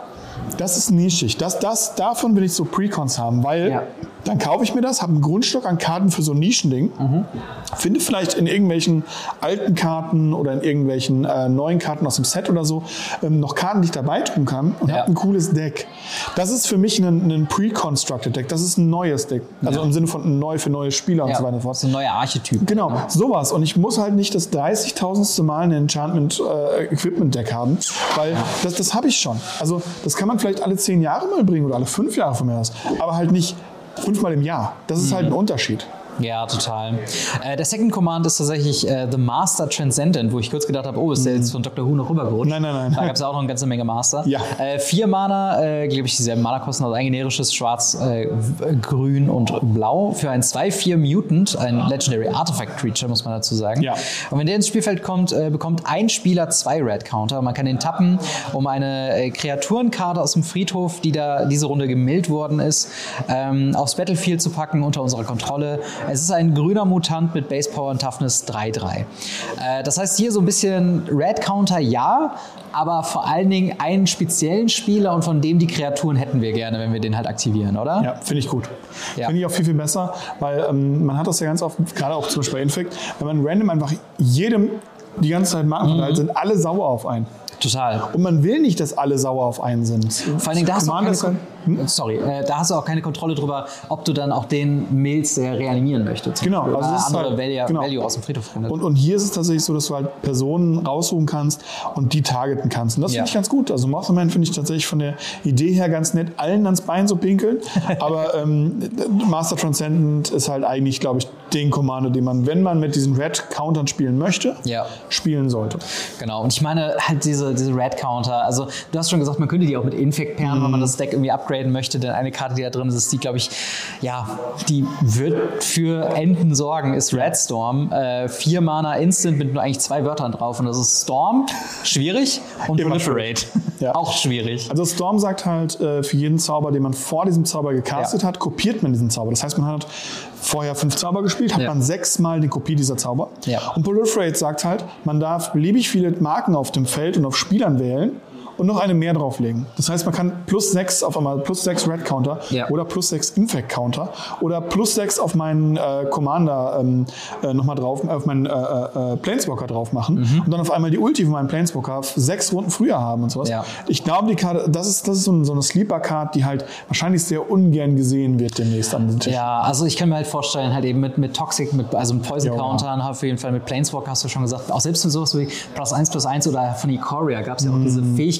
das ist nischig. Das, das, davon will ich so Precons haben, weil ja. dann kaufe ich mir das, habe einen Grundstock an Karten für so ein Nischending, mhm. finde vielleicht in irgendwelchen alten Karten oder in irgendwelchen äh, neuen Karten aus dem Set oder so ähm, noch Karten, die ich dabei tun kann, und ja. habe ein cooles Deck. Das ist für mich ein, ein Pre-Constructed Deck. Das ist ein neues Deck. Also ja. im Sinne von neu für neue Spieler ja. und so weiter und so fort. Das ist ein neuer Archetyp. Genau, ja. sowas. Und ich muss halt nicht das dreißigtausendste Mal ein Enchantment-Equipment-Deck äh, haben, weil ja. das, das habe ich schon. Also das kann man vielleicht alle zehn Jahre mal bringen oder alle fünf Jahre von mir aus. Aber halt nicht fünfmal im Jahr. Das ist mhm. halt ein Unterschied. Ja, total. Äh, der Second Command ist tatsächlich äh, The Master Transcendent, wo ich kurz gedacht habe, oh, ist der jetzt von Doktor Who noch rübergerutscht? Nein, nein, nein. Da gab es ja auch noch eine ganze Menge Master. Ja. Äh, vier Mana, äh, glaube ich, dieselben Mana-Kosten, also ein generisches Schwarz, äh, Grün und Blau für ein zwei vier Mutant, ein Legendary Artifact Creature, muss man dazu sagen. Ja. Und wenn der ins Spielfeld kommt, äh, bekommt ein Spieler zwei Red-Counter. Man kann den tappen, um eine äh, Kreaturenkarte aus dem Friedhof, die da diese Runde gemillt worden ist, ähm, aufs Battlefield zu packen unter unserer Kontrolle. Es ist ein grüner Mutant mit Base Power und Toughness drei drei. Äh, das heißt hier so ein bisschen Red Counter, ja, aber vor allen Dingen einen speziellen Spieler, und von dem die Kreaturen hätten wir gerne, wenn wir den halt aktivieren, oder? Ja, finde ich gut. Ja. Finde ich auch viel, viel besser, weil ähm, man hat das ja ganz oft, gerade auch zum Beispiel bei Infect, wenn man random einfach jedem die ganze Zeit Marken verteilt, mhm. sind alle sauer auf einen. Total. Und man will nicht, dass alle sauer auf einen sind. Vor allen Dingen, da hast, du auch keine, hm? sorry, äh, da hast du auch keine Kontrolle drüber, ob du dann auch den Milz, der reanimieren möchte. Genau. Oder also das andere ist halt, Value, genau. Value aus dem Friedhof findet. Und, und hier ist es tatsächlich so, dass du halt Personen raussuchen kannst und die targeten kannst. Und das ja. finde ich ganz gut. Also Mothman finde ich tatsächlich von der Idee her ganz nett, allen ans Bein zu pinkeln. Aber ähm, Master Transcendent ist halt eigentlich, glaube ich, den Commander, den man, wenn man mit diesen Red-Countern spielen möchte, ja. spielen sollte. Genau. Und ich meine halt diese, diese Red-Counter, also du hast schon gesagt, man könnte die auch mit Infect pairen, mm. wenn man das Deck irgendwie upgraden möchte, denn eine Karte, die da drin ist, ist die, glaube ich, ja, die wird für Enden sorgen, ist Red Storm. Äh, vier Mana Instant mit nur eigentlich zwei Wörtern drauf, und das ist Storm, schwierig, und Proliferate, ja. auch schwierig. Also Storm sagt halt, äh, für jeden Zauber, den man vor diesem Zauber gecastet ja. hat, kopiert man diesen Zauber. Das heißt, man hat vorher fünf Zauber gespielt, hat ja. man sechsmal die Kopie dieser Zauber. Ja. Und Proliferate sagt halt, man darf beliebig viele Marken auf dem Feld und auf Spielern wählen und noch eine mehr drauflegen. Das heißt, man kann plus sechs auf einmal, plus sechs Red Counter ja. oder plus sechs Infect Counter oder plus sechs auf meinen äh, Commander ähm, äh, nochmal drauf, auf meinen äh, äh, Planeswalker drauf machen mhm. und dann auf einmal die Ulti von meinem Planeswalker sechs Runden früher haben und sowas. Ja. Ich glaube, die Karte, das ist, das ist so, ein, so eine Sleeper-Card, die halt wahrscheinlich sehr ungern gesehen wird demnächst an den Tisch. Ja, also ich kann mir halt vorstellen, halt eben mit, mit Toxic, mit, also mit Poison-Countern, ja. auf jeden Fall mit Planeswalker, hast du schon gesagt, auch selbst mit sowas wie plus eins plus eins oder von Ikoria gab es ja auch mhm. diese Fähigkeit,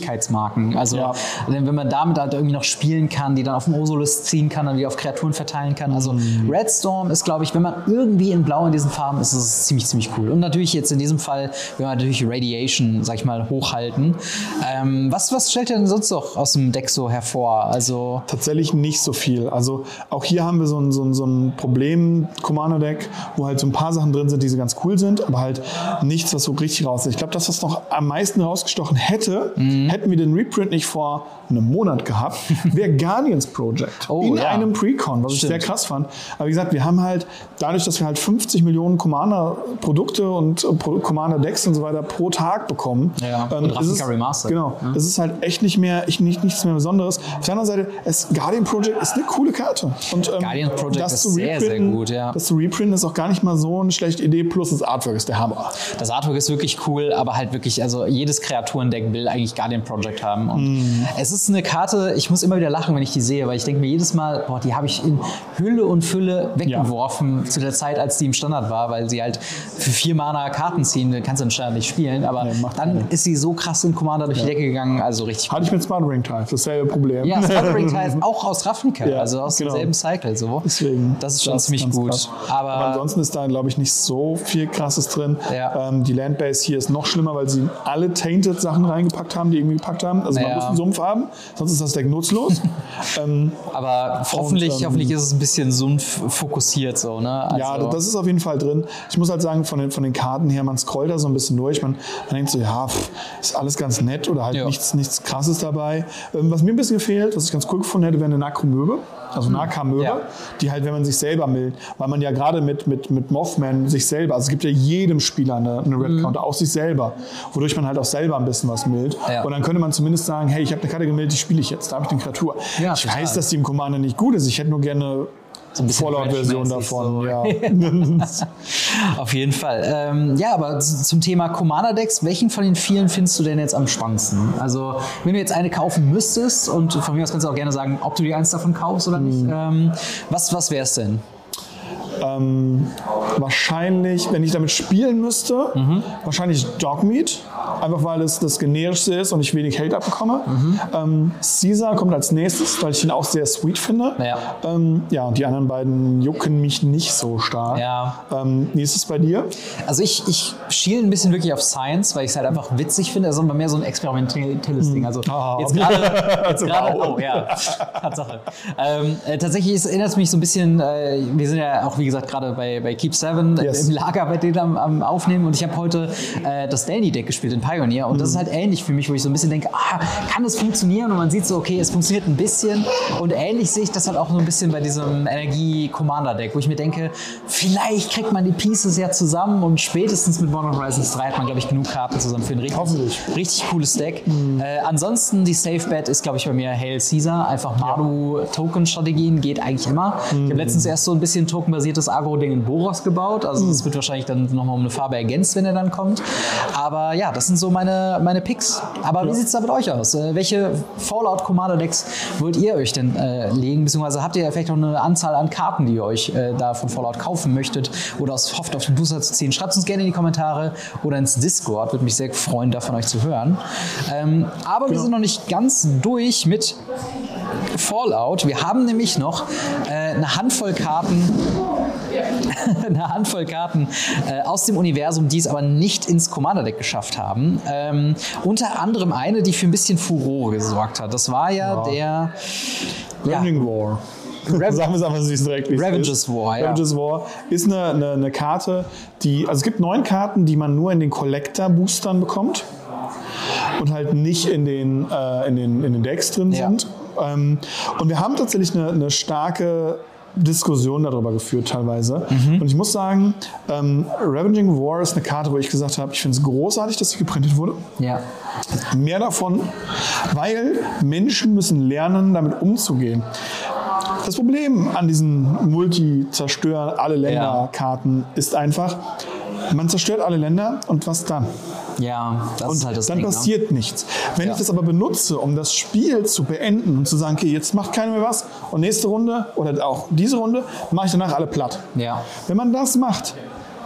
Ewigkeitsmarken. Also ja. wenn man damit halt irgendwie noch spielen kann, die dann auf dem Osulus ziehen kann, dann wieder auf Kreaturen verteilen kann. Also mm. Red Storm ist, glaube ich, wenn man irgendwie in Blau in diesen Farben ist, ist es ziemlich, ziemlich cool. Und natürlich jetzt in diesem Fall, wenn wir natürlich Radiation, sag ich mal, hochhalten. Ähm, was, was stellt ihr denn sonst noch aus dem Deck so hervor? Also tatsächlich nicht so viel. Also auch hier haben wir so ein, so ein, so ein Problem-Commander-Deck, wo halt so ein paar Sachen drin sind, die so ganz cool sind, aber halt nichts, was so richtig raus ist. Ich glaube, das, was noch am meisten rausgestochen hätte, mhm. hätten wir den Reprint nicht vor einem Monat gehabt, wäre Guardians Project oh, in ja. einem Precon, was Stimmt. ich sehr krass fand. Aber wie gesagt, wir haben halt, dadurch, dass wir halt fünfzig Millionen Commander-Produkte und äh, Commander-Decks und so weiter pro Tag bekommen, ja, ähm, ist es, Remastered. Genau, ja. es ist halt echt nicht mehr, ich, nicht, nichts mehr Besonderes. Auf der anderen Seite, es, Guardian Project ist eine coole Karte. Und, ähm, Guardian Project ist sehr, sehr gut, ja. Das zu reprinten ist auch gar nicht mal so eine schlechte Idee, plus das Artwork ist der Hammer. Das Artwork ist wirklich cool, aber halt wirklich, also jedes Kreaturendeck will eigentlich Guardian Project haben. Und mm. es ist eine Karte, ich muss immer wieder lachen, wenn ich die sehe, weil ich denke mir jedes Mal, boah, die habe ich in Hülle und Fülle weggeworfen ja. zu der Zeit, als die im Standard war, weil sie halt für vier Mana Karten ziehen, dann kannst du im Standard nicht spielen, aber ja, dann keine. ist sie so krass in Commander durch ja. die Decke gegangen, also richtig Hatte cool. ich mit Smothering Tithe, dasselbe Problem. Ja, Smothering Tithe auch aus Ravnica, ja, also aus genau. demselben Cycle. So. Deswegen. Das ist schon das ziemlich gut. Aber, aber ansonsten ist da, glaube ich, nicht so viel Krasses drin. Ja. Ähm, die Landbase hier ist noch schlimmer, weil sie alle Tainted Sachen reingepackt haben, die irgendwie gepackt haben. Also man ja. muss einen Sumpf haben, sonst ist das Deck nutzlos. ähm, aber hoffentlich, und, ähm, hoffentlich ist es ein bisschen sumpf-fokussiert. So, ne? Also ja, das ist auf jeden Fall drin. Ich muss halt sagen, von den, von den Karten her, man scrollt da so ein bisschen durch. Man, man denkt so, ja, pff, ist alles ganz nett oder halt ja. nichts, nichts Krasses dabei. Ähm, was mir ein bisschen gefehlt, was ich ganz cool gefunden hätte, wäre eine Nakromöbe. Also Naka-Möwe, ja. die halt, wenn man sich selber mildt, weil man ja gerade mit, mit, mit Mothman sich selber, also es gibt ja jedem Spieler eine, eine Red-Counter, mhm. auch sich selber, wodurch man halt auch selber ein bisschen was mildt. Ja. Und dann könnte man zumindest sagen, hey, ich habe eine Karte gemildt, die spiele ich jetzt, da habe ich eine Kreatur. Ja, ich total. weiß, dass die im Commander nicht gut ist, ich hätte nur gerne so ein Fallout-Version davon. So. Ja. Auf jeden Fall. Ähm, ja, aber zum Thema Commander-Decks, welchen von den vielen findest du denn jetzt am spannendsten? Also, wenn du jetzt eine kaufen müsstest, und von mir aus kannst du auch gerne sagen, ob du dir eins davon kaufst oder nicht, mhm. ähm, was, was wäre es denn? Ähm, wahrscheinlich, wenn ich damit spielen müsste, mhm. wahrscheinlich Dogmeat. Einfach weil es das Generischste ist und ich wenig Hate abbekomme. Mhm. Ähm, Caesar kommt als nächstes, weil ich ihn auch sehr sweet finde. Ja, ähm, ja und die anderen beiden jucken mich nicht so stark. Ja. Ähm, wie ist es bei dir? Also ich, ich schiele ein bisschen wirklich auf Science, weil ich es halt einfach witzig finde. Also mehr so ein experimentelles Ding. Also oh. jetzt gerade, oh ja, Tatsache. ähm, äh, tatsächlich ist, erinnert es mich so ein bisschen, äh, wir sind ja auch wie gesagt gerade bei, bei Keep Seven yes. im Lager bei denen am, am Aufnehmen und ich habe heute äh, das Danny-Deck gespielt in Pioneer und mhm. das ist halt ähnlich für mich, wo ich so ein bisschen denke, ah, kann das funktionieren? Und man sieht so, okay, es funktioniert ein bisschen und ähnlich sehe ich das halt auch so ein bisschen bei diesem Energie-Commander-Deck, wo ich mir denke, vielleicht kriegt man die Pieces ja zusammen und spätestens mit Modern Horizons drei hat man, glaube ich, genug Karten zusammen für ein richtig, richtig cooles Deck. Mhm. Äh, ansonsten die Safe-Bet ist, glaube ich, bei mir Hail Caesar, einfach Mardu-Token-Strategien geht eigentlich immer. Mhm. Ich habe letztens erst so ein bisschen tokenbasiertes Agro-Ding in Boros gebaut, also das wird wahrscheinlich dann nochmal um eine Farbe ergänzt, wenn er dann kommt. Aber ja, das sind so meine, meine Picks. Aber ja. wie sieht es da mit euch aus? Äh, welche Fallout-Commander-Decks wollt ihr euch denn äh, legen? Beziehungsweise habt ihr vielleicht noch eine Anzahl an Karten, die ihr euch äh, da von Fallout kaufen möchtet oder aus, hofft auf den Booster zu ziehen? Schreibt uns gerne in die Kommentare oder ins Discord. Würde mich sehr freuen, da von euch zu hören. Ähm, aber genau. wir sind noch nicht ganz durch mit Fallout. Wir haben nämlich noch äh, eine Handvoll Karten eine Handvoll Karten äh, aus dem Universum, die es aber nicht ins Commander-Deck geschafft haben. Ähm, unter anderem eine, die für ein bisschen Furore gesorgt hat. Das war ja, ja. der Ravaging ja. War. Rev- Sagen wir es einfach, wie es direkt ist. Ravages War, ja. Ravages War ist eine, eine, eine Karte, die, also es gibt neun Karten, die man nur in den Collector-Boostern bekommt und halt nicht in den, äh, in den, in den Decks drin ja. sind. Ähm, und wir haben tatsächlich eine, eine starke Diskussion darüber geführt teilweise. Mhm. Und ich muss sagen, ähm, Ravaging War ist eine Karte, wo ich gesagt habe, ich finde es großartig, dass sie geprintet wurde. Ja. Mehr davon, weil Menschen müssen lernen, damit umzugehen. Das Problem an diesen Multi-Zerstör-Alle-Länder-Karten ja. ist einfach, man zerstört alle Länder und was dann? Ja, das und ist halt das dann Ding, passiert ne? nichts. Wenn ja. ich das aber benutze, um das Spiel zu beenden und zu sagen, okay, jetzt macht keiner mehr was und nächste Runde oder auch diese Runde mache ich danach alle platt. Ja. Wenn man das macht,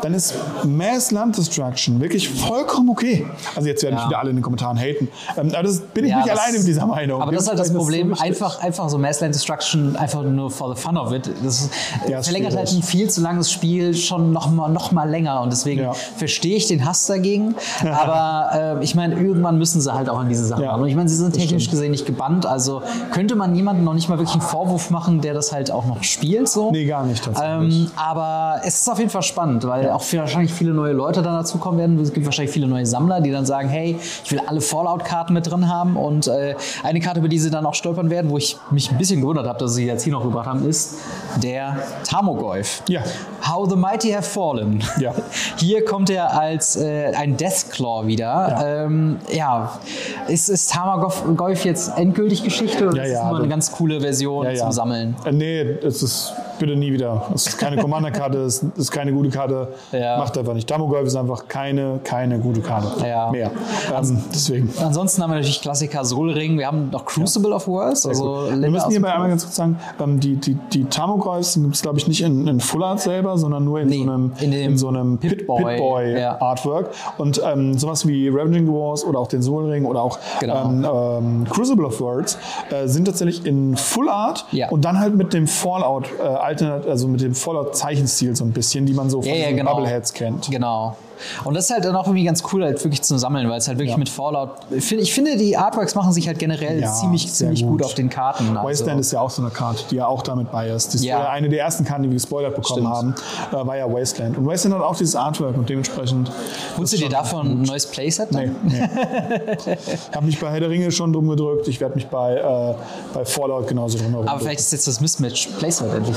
dann ist Mass Land Destruction wirklich vollkommen okay. Also jetzt werden ja. wieder alle in den Kommentaren haten. Ähm, aber das bin ich ja, nicht das, alleine mit dieser Meinung. Aber das ist halt das Problem. Das so einfach, einfach so Mass Land Destruction einfach nur for the fun of it. Das ja, verlängert halt ein viel zu langes Spiel schon noch mal, noch mal länger. Und deswegen ja. verstehe ich den Hass dagegen. Aber äh, ich meine, irgendwann müssen sie halt auch an diese Sachen ja. machen. Und ich meine, sie sind technisch gesehen nicht gebannt. Also könnte man jemandem noch nicht mal wirklich einen Vorwurf machen, der das halt auch noch spielt. So. Nee, gar nicht tatsächlich. Ähm, aber es ist auf jeden Fall spannend, weil ja. auch wahrscheinlich viele neue Leute dann dazu kommen werden. Es gibt wahrscheinlich viele neue Sammler, die dann sagen, hey, ich will alle Fallout-Karten mit drin haben. Und äh, eine Karte, über die sie dann auch stolpern werden, wo ich mich ein bisschen gewundert habe, dass sie jetzt hier noch gebracht haben, ist der Tarmogoyf. Ja. How the Mighty Have Fallen. Ja. Hier kommt er als äh, ein Deathclaw wieder. Ja, ähm, ja. Ist, ist Tarmogoyf jetzt endgültig Geschichte oder ja, ist ja, es nur eine ganz coole Version ja, ja. zum Sammeln? Äh, nee, es ist bitte nie wieder. Es ist keine Commander-Karte, es ist keine gute Karte. Ja. Macht einfach nicht. Tarmogoyf ist einfach keine, keine gute Karte. Ja. Mehr. Ähm, deswegen. Ansonsten haben wir natürlich Klassiker Sol Ring. Wir haben noch Crucible ja. of Worlds. Also wir müssen hierbei einmal ganz kurz sagen, ähm, die, die, die Tarmogoyfs gibt es, glaube ich, nicht in, in Full Art selber, sondern nur in nee, so einem, in in so einem Pip-Boy Pip ja. Artwork. Und ähm, sowas wie Ravaging Wars oder auch den Sol Ring oder auch genau. ähm, ähm, Crucible of Worlds äh, sind tatsächlich in Full Art ja. und dann halt mit dem Fallout äh, Alternat, also mit dem Fallout-Zeichenstil so ein bisschen, die man so von ja, ja, genau. Bubbleheads kennt. Genau. Und das ist halt dann auch irgendwie ganz cool, halt wirklich zu sammeln, weil es halt wirklich ja. mit Fallout. Ich finde, die Artworks machen sich halt generell ja, ziemlich, ziemlich gut. gut auf den Karten. Also. Wasteland ist ja auch so eine Karte, die ja auch damit bei ist. Das ja. war eine der ersten Karten, die wir gespoilert bekommen Stimmt. haben, war ja Wasteland. Und Wasteland hat auch dieses Artwork und dementsprechend. Holst du dir davon ein neues Playset? Nee. nee. Ich habe mich bei Herr der Ringe schon drum gedrückt. Ich werde mich bei, äh, bei Fallout genauso drum gedrückt. Aber vielleicht ist jetzt das Mismatch-Playset endlich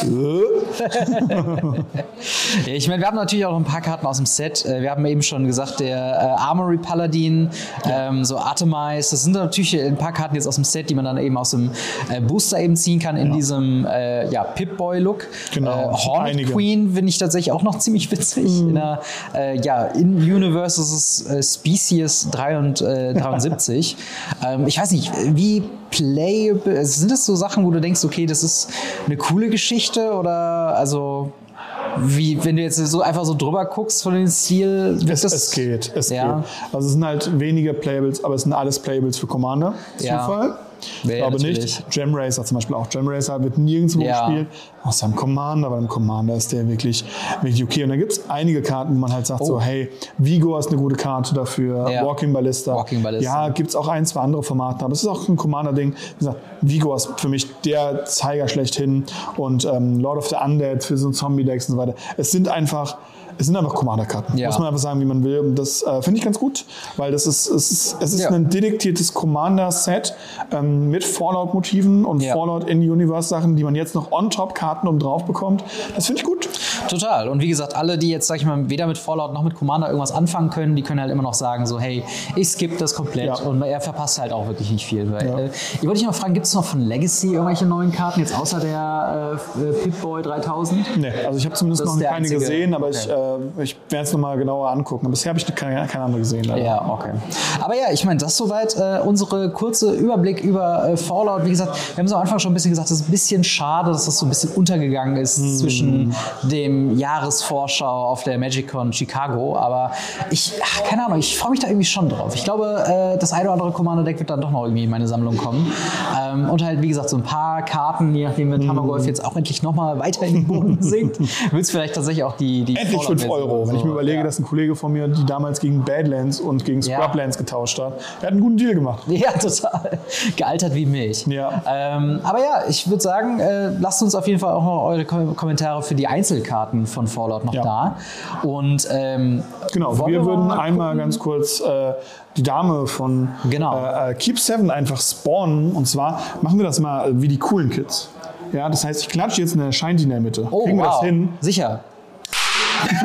drin. Ja, ich meine, wir haben natürlich auch noch ein paar Karten aus dem Set. Wir haben eben schon gesagt, der äh, Armory Paladin, ja. ähm, so Artemis, das sind natürlich ein paar Karten jetzt aus dem Set, die man dann eben aus dem äh, Booster eben ziehen kann in ja. diesem äh, ja, Pip-Boy-Look. Genau. Äh, Hornet Queen finde ich tatsächlich auch noch ziemlich witzig. Mhm. In der, äh, ja, in Universe ist es äh, Species dreiundsiebzig. ähm, ich weiß nicht, wie playable, sind das so Sachen, wo du denkst, okay, das ist eine coole Geschichte oder also wie, wenn du jetzt so einfach so drüber guckst von dem Stil. Es, das, es geht, es ja. geht. Also es sind halt weniger Playables, aber es sind alles Playables für Commander. Ja. Zufall. Ich ja, glaube nicht. Gem Racer zum Beispiel auch. Gem Racer wird nirgendwo ja. gespielt, außer im Commander, aber im Commander ist der wirklich, wirklich okay. Und da gibt es einige Karten, wo man halt sagt oh. so, hey, Vigor ist eine gute Karte dafür, ja. Walking Ballista. Walking Ballista. Ja, gibt es auch ein, zwei andere Formate, aber es ist auch ein Commander-Ding. Wie gesagt, Vigor ist für mich der Zeiger schlechthin und ähm, Lord of the Undead für so ein Zombie-Decks und so weiter. Es sind einfach Es sind einfach Commander-Karten, ja. muss man einfach sagen, wie man will. Und das äh, finde ich ganz gut, weil das ist, es ist, es ist ja. ein detektiertes Commander-Set ähm, mit Fallout-Motiven und ja. Fallout-in-Universe-Sachen, die man jetzt noch on-top-Karten um drauf bekommt. Das finde ich gut. Total. Und wie gesagt, alle, die jetzt, sag ich mal, weder mit Fallout noch mit Commander irgendwas anfangen können, die können halt immer noch sagen, so, hey, ich skippe das komplett. Ja. Und er verpasst halt auch wirklich nicht viel. Weil, ja. äh, ich wollte dich mal fragen, gibt es noch von Legacy irgendwelche neuen Karten, jetzt außer der äh, Pip-Boy dreitausend? Nee, also ich habe zumindest das noch keine einzige. gesehen, aber okay. ich äh, Ich werde es nochmal genauer angucken. Bisher habe ich keine, keine andere gesehen. Leider. Ja, okay. Aber ja, ich meine, das soweit äh, unsere kurze Überblick über äh, Fallout. Wie gesagt, wir haben es am Anfang schon ein bisschen gesagt, es ist ein bisschen schade, dass das so ein bisschen untergegangen ist mm. zwischen dem Jahresvorschau auf der MagicCon Chicago. Aber ich, ach, keine Ahnung, ich freue mich da irgendwie schon drauf. Ich glaube, äh, das eine oder andere Commander-Deck wird dann doch noch irgendwie in meine Sammlung kommen. Ähm, und halt, wie gesagt, so ein paar Karten, je nachdem, wenn Tarmogoyf mm. jetzt auch endlich nochmal weiter in den Boden sinkt, wird es vielleicht tatsächlich auch die, die endlich fünf Euro. Wenn ich mir überlege, ja. dass ein Kollege von mir, die damals gegen Badlands und gegen Scrublands ja. getauscht hat, der hat einen guten Deal gemacht. Ja, total. Gealtert wie Milch. Ja. Ähm, aber ja, ich würde sagen, äh, lasst uns auf jeden Fall auch noch eure Kom- Kommentare für die Einzelkarten von Fallout noch ja. da. Und ähm, genau, wir, wir würden einmal gucken? ganz kurz äh, die Dame von genau. äh, Keep Seven einfach spawnen. Und zwar machen wir das mal wie die coolen Kids. Ja, das heißt, ich klatsche jetzt eine Shanty in der Mitte. Oh, Kriegen wir wow. das hin? Sicher.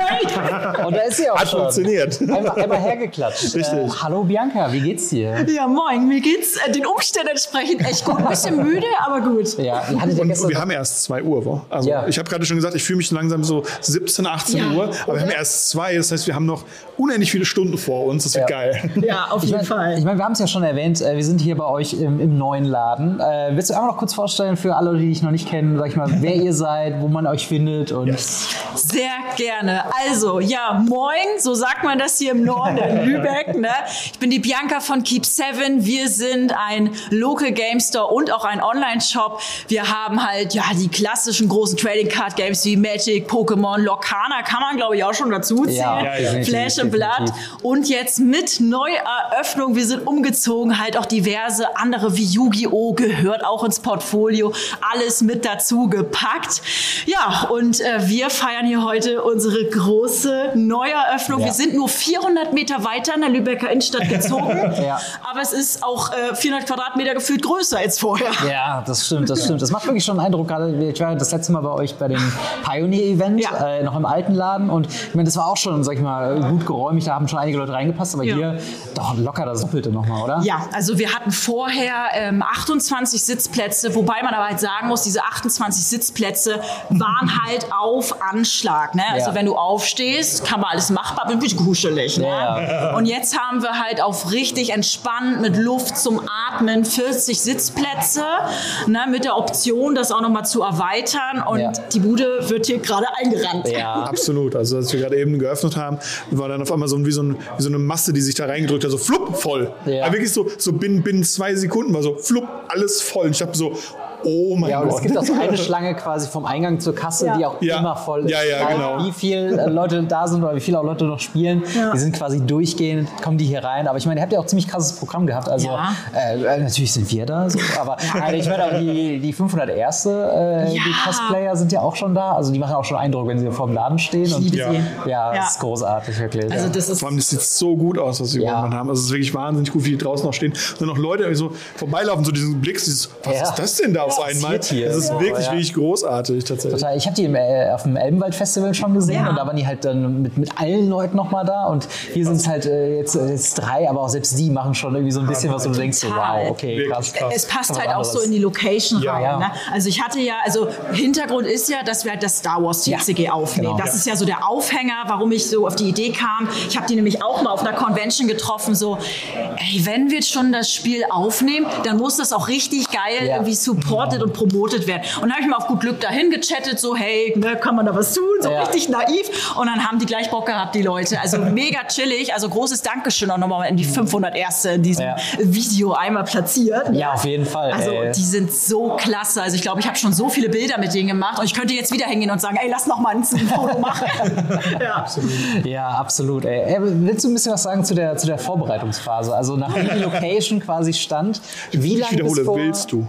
Und da ist sie auch Hat schon. funktioniert. Einmal, einmal hergeklatscht. Richtig. Äh, hallo Bianca, wie geht's dir? Ja, moin, mir geht's äh, den Umständen entsprechend echt gut. Ein bisschen müde, aber gut. Ja, ihr hattet ja Und gestern wir haben erst zwei Uhr. Wo? Also Ja. ich habe gerade schon gesagt, ich fühle mich langsam so siebzehn, achtzehn Ja, Uhr, aber wir haben erst zwei. Das heißt, wir haben noch unendlich viele Stunden vor uns. Das wird Ja. geil. Ja, auf Ich jeden meine, Fall. ich mein, wir haben es ja schon erwähnt, äh, wir sind hier bei euch im, im neuen Laden. Äh, willst du einmal noch kurz vorstellen für alle, die dich noch nicht kennen, sag ich mal, wer ihr seid, wo man euch findet? Und Yes. Sehr gerne. Also, ja, moin, so sagt man das hier im Norden in Lübeck. Ne? Ich bin die Bianca von Keep Seven. Wir sind ein Local Game Store und auch ein Online-Shop. Wir haben halt ja die klassischen großen Trading Card Games wie Magic, Pokémon, Lorcana, kann man glaube ich auch schon dazu zählen. Ja, ja, definitiv, Flash and Blood. Und jetzt mit Neueröffnung, wir sind umgezogen, halt auch diverse andere wie Yu-Gi-Oh! Gehört auch ins Portfolio. Alles mit dazu gepackt. Ja, und äh, wir feiern hier heute unsere große Neueröffnung. Ja. Wir sind nur vierhundert Meter weiter in der Lübecker Innenstadt gezogen. Ja. Aber es ist auch äh, vierhundert Quadratmeter gefühlt größer als vorher. ja, das stimmt, das stimmt. Das macht wirklich schon einen Eindruck. Gerade ich war das letzte Mal bei euch bei dem Pioneer-Event, Ja. äh, noch im alten Laden. Und ich meine, das war auch schon, sag ich mal, gut geräumig. Da haben schon einige Leute reingepasst. Aber Ja. hier doch locker das Doppelte nochmal, oder? Ja, also wir hatten vorher ähm, achtundzwanzig Sitzplätze, wobei man aber halt sagen muss, diese achtundzwanzig Sitzplätze waren halt auf Anschlag. Ne? Also Ja. wenn du aufstehst, kann man alles machbar, aber ein bisschen kuschelig. Ne? Ja. Und jetzt haben wir halt auf richtig entspannt mit Luft zum Atmen vierzig Sitzplätze, ne? Mit der Option, das auch nochmal zu erweitern. Und Ja. die Bude wird hier gerade eingerannt. Ja. Absolut. Also als wir gerade eben geöffnet haben, war dann auf einmal so, wie, so ein, wie so eine Masse, die sich da reingedrückt hat, so flupp voll. Ja. Aber wirklich so, so binnen, binnen zwei Sekunden war so flupp, alles voll. Und ich dachte so, oh mein Ja, und Gott. es gibt auch so eine Schlange quasi vom Eingang zur Kasse, Ja. die auch Ja. immer voll ist. Ja, ja, Egal, genau. Wie viele Leute da sind oder wie viele auch Leute noch spielen, Ja. die sind quasi durchgehend, kommen die hier rein. Aber ich meine, ihr habt ja auch ziemlich krasses Programm gehabt. Also Ja. äh, natürlich sind wir da, so, aber also ich meine, auch die, die fünfhundert Erste, äh, Ja. die Cosplayer sind ja auch schon da. Also die machen auch schon Eindruck, wenn sie vor dem Laden stehen. Ich Und liebe Ja. sie. ja, Ja. das ist großartig, wirklich. Also ja. das ist Vor allem, das sieht so gut aus, was sie Ja. ja. haben. Also es ist wirklich wahnsinnig gut, wie die draußen noch stehen. Und dann noch Leute die so vorbeilaufen, so diesen Blick, dieses, was Ja. ist das denn da auf Was einmal? passiert hier? Das ist Ja. wirklich, Ja. wirklich großartig tatsächlich. Total. Ich habe die im, äh, auf dem Elbenwald-Festival schon gesehen Ja. und da waren die halt dann mit, mit allen Leuten nochmal da und hier sind es halt äh, jetzt, äh, jetzt drei, aber auch selbst die machen schon irgendwie so ein bisschen was, wo du denkst, so, Total. wow, okay, Wirklich krass. krass. Es passt Was halt auch anderes. so in die Location Ja. rein. Ja. Ne? Also ich hatte ja, also Hintergrund ist ja, dass wir halt das Star Wars T C G Ja, aufnehmen. genau. Das ist ja so der Aufhänger, warum ich so auf die Idee kam. Ich habe die nämlich auch mal auf einer Convention getroffen, so, ey, wenn wir jetzt schon das Spiel aufnehmen, dann muss das auch richtig geil Ja. irgendwie supported und promotet werden. Und dann habe ich mal auf gut Glück dahin gechattet, so, hey, ne, kann man da was tun? So Ja. richtig naiv. Und dann haben die gleich Bock gehabt, die Leute. Also mega chillig. Also großes Dankeschön auch nochmal in die fünfhundert Erste in diesem Ja. Video einmal platziert. Ja, auf jeden Fall. Also ey. die sind so klasse. Also ich glaube, ich habe schon so viele Bilder mit denen gemacht und ich könnte jetzt wieder hingehen und sagen, ey, lass noch mal ein Foto machen. Ja. Ja, absolut. Ey. Ey, willst du ein bisschen was sagen zu der, zu der Vorbereitungsphase? Also nachdem die Location quasi stand, wie Ich lange wiederhole, bis vor, willst du?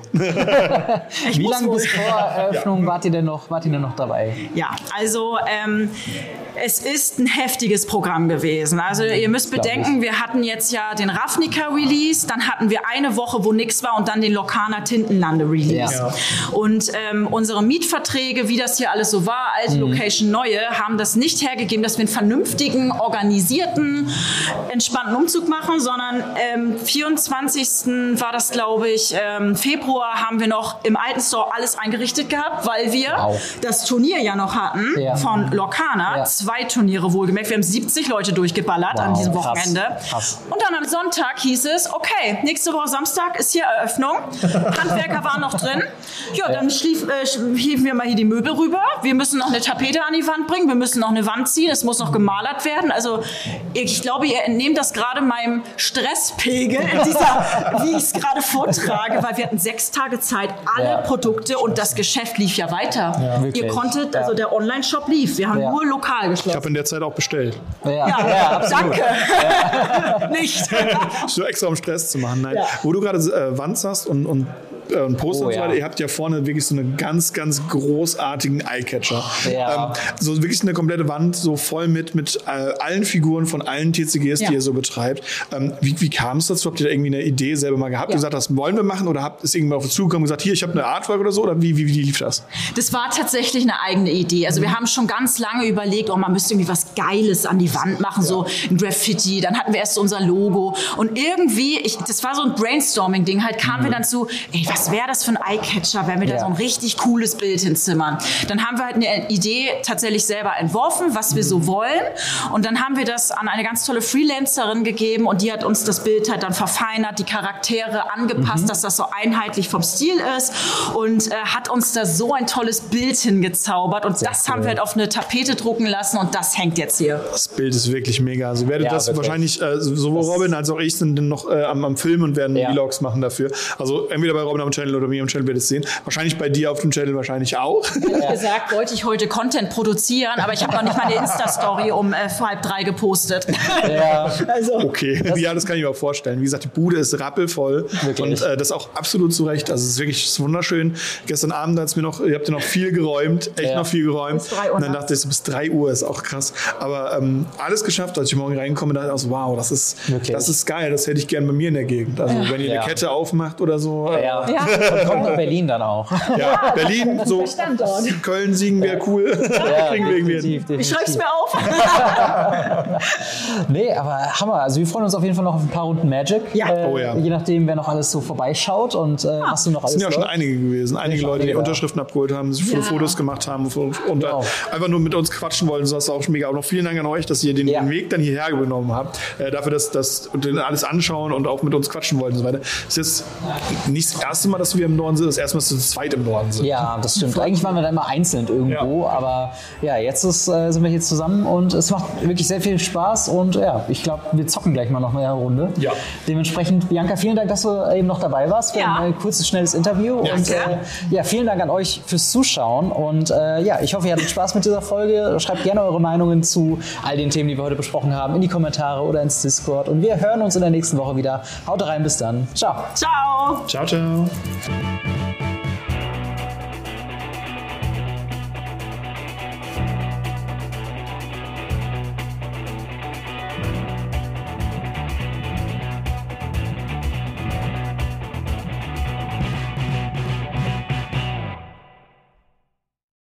Ich wie muss lange wohl. bis vor Eröffnung wart ihr denn noch, wart ihr denn noch dabei? Ja, also ähm, es ist ein heftiges Programm gewesen. Also ihr müsst Glaub bedenken, wir hatten jetzt ja den Ravnica-Release, dann hatten wir eine Woche, wo nichts war und dann den Lorcana Tintenlande-Release. Ja. Und ähm, unsere Mietverträge, wie das hier alles so war, alte Location, neue, haben das nicht hergegeben, dass wir einen vernünftigen, organisierten, entspannten Umzug machen, sondern ähm, vierundzwanzigsten war das, glaube ich, ähm, Februar haben wir noch im alten Store alles eingerichtet gehabt, weil wir Wow. das Turnier ja noch hatten Ja. von Lorcana. Ja. Zwei Turniere wohlgemerkt. Wir haben siebzig Leute durchgeballert an Wow, diesem krass, Wochenende. krass. Und dann am Sonntag hieß es, okay, nächste Woche Samstag ist hier Eröffnung. Handwerker waren noch drin. Ja, dann schlief, äh, schiefen wir mal hier die Möbel rüber. Wir müssen noch eine Tapete an die Wand bringen. Wir müssen noch eine Wand ziehen. Es muss noch gemalert werden. Also ich glaube, ihr entnehmt das gerade meinem Stresspegel, in dieser, wie ich es gerade vortrage, weil wir hatten sechs Tage Zeit, alle Ja. Produkte und das Geschäft lief ja weiter. wirklich. Ihr konntet, Ja. also der Online-Shop lief. Wir haben Ja. nur lokal Ich geschlossen. habe in der Zeit auch bestellt. Ja, Ja, ja, absolut. danke. Nicht. So extra um Stress zu machen. Nein. Ja. Wo du gerade äh, Wand sagst und, und äh, ein Poster Oh, und so ja. weiter. Ihr habt ja vorne wirklich so einen ganz, ganz großartigen Eyecatcher. Ja. Ähm, so wirklich eine komplette Wand, so voll mit, mit äh, allen Figuren von allen T C Gs, Ja. die ihr so betreibt. Ähm, wie wie kam es dazu? Habt ihr da irgendwie eine Idee selber mal gehabt? Ja. Ihr gesagt, das wollen wir machen? Oder habt ihr irgendwann auf uns zugekommen und gesagt, hier, ich habe eine Artwork oder so? Oder wie, wie, wie lief das? Das war tatsächlich eine eigene Idee. Also wir haben schon ganz lange überlegt, oh, man müsste irgendwie was Geiles an die Wand machen, so ein Graffiti. Dann hatten wir erst so unser Logo. Und irgendwie, ich, das war so ein Brainstorming-Ding, halt kamen wir dann zu, ey, was wäre das für ein Eyecatcher, wenn wir da Ja. so ein richtig cooles Bild hinzimmern. Dann haben wir halt eine Idee tatsächlich selber entworfen, was wir so wollen. Und dann haben wir das an eine ganz tolle Freelancerin gegeben und die hat uns das Bild halt dann verfeinert, die Charaktere angepasst, dass das so einheitlich vom Stil ist und äh, hat uns da so ein tolles Bild hingezaubert und das haben wir halt auf eine Tapete drucken lassen und das hängt jetzt hier. Das Bild ist wirklich mega. Also ihr werdet Ja, das wirklich. wahrscheinlich, äh, sowohl Robin als auch ich sind noch äh, am, am Film und werden Ja. Vlogs machen dafür. Also entweder bei Robin am Channel oder mir am Channel werdet ihr es sehen. Wahrscheinlich bei dir auf dem Channel wahrscheinlich auch. Ehrlich gesagt wollte ich heute Content produzieren, aber ich habe noch nicht meine Insta-Story um äh, halb drei gepostet. Ja. Also, Okay, ja, das kann ich mir auch vorstellen. Wie gesagt, die Bude ist rappelvoll Wirklich. und äh, das auch absolut zu Recht. Also es ist wirklich es ist wunderschön. Gestern Abend hat's mir noch, ihr habt ja noch viel geräumt, echt Ja. noch viel geräumt. Bis drei Uhr Und dann nachts. dachte ich, bis drei Uhr ist auch krass. Aber ähm, alles geschafft, als ich morgen reinkomme, dachte ich auch so, wow, das ist, Wirklich. das ist geil. Das hätte ich gern bei mir in der Gegend. Also wenn ihr Ja. eine Kette aufmacht oder so. äh, Ja. ja. Und kommt nach Berlin dann auch. Ja, Berlin, so Standort. Köln, Siegen wäre cool. Ja, Kriegen wir irgendwie hin. definitiv, definitiv. Ich schreib's mir auf. Nee, aber Hammer. Also wir freuen uns auf jeden Fall noch auf ein paar Runden Magic. Ja. Äh, Oh ja. Je nachdem, wer noch alles so vorbeischaut und äh, was du noch Es alles sind ja schon läuft. einige gewesen. Einige schon Leute, die einige, ja. Unterschriften abgeholt haben, sich viele Ja. Fotos gemacht haben und Genau. äh, einfach nur mit uns quatschen wollen. So, das war auch schon mega. Auch noch vielen Dank an euch, dass ihr den, Ja. den Weg dann hierher genommen habt. Äh, dafür, dass das und den alles anschauen und auch mit uns quatschen wollen und so weiter. Es ist jetzt nicht das erste Mal, dass wir im Norden sind, das erste Mal, dass wir zu zweit im Norden sind. Ja, das stimmt. Eigentlich waren wir da immer einzeln irgendwo, aber ja, jetzt ist, äh, sind wir hier zusammen und es macht wirklich sehr viel Spaß und ja, ich glaube, wir zocken gleich mal noch eine Runde. Ja. Dementsprechend, Bianca, vielen Dank, dass du eben noch dabei warst für Ja. ein äh, kurzes, schnelles Interview Ja, und sehr. äh, ja, vielen Dank an euch fürs Zuschauen und äh, ja, ich hoffe, ihr hattet Spaß mit dieser Folge. Schreibt gerne eure Meinungen zu all den Themen, die wir heute besprochen haben, in die Kommentare oder ins Discord und wir hören uns in der nächsten Woche wieder. Haut rein, bis dann. Ciao. Ciao. Ciao, ciao.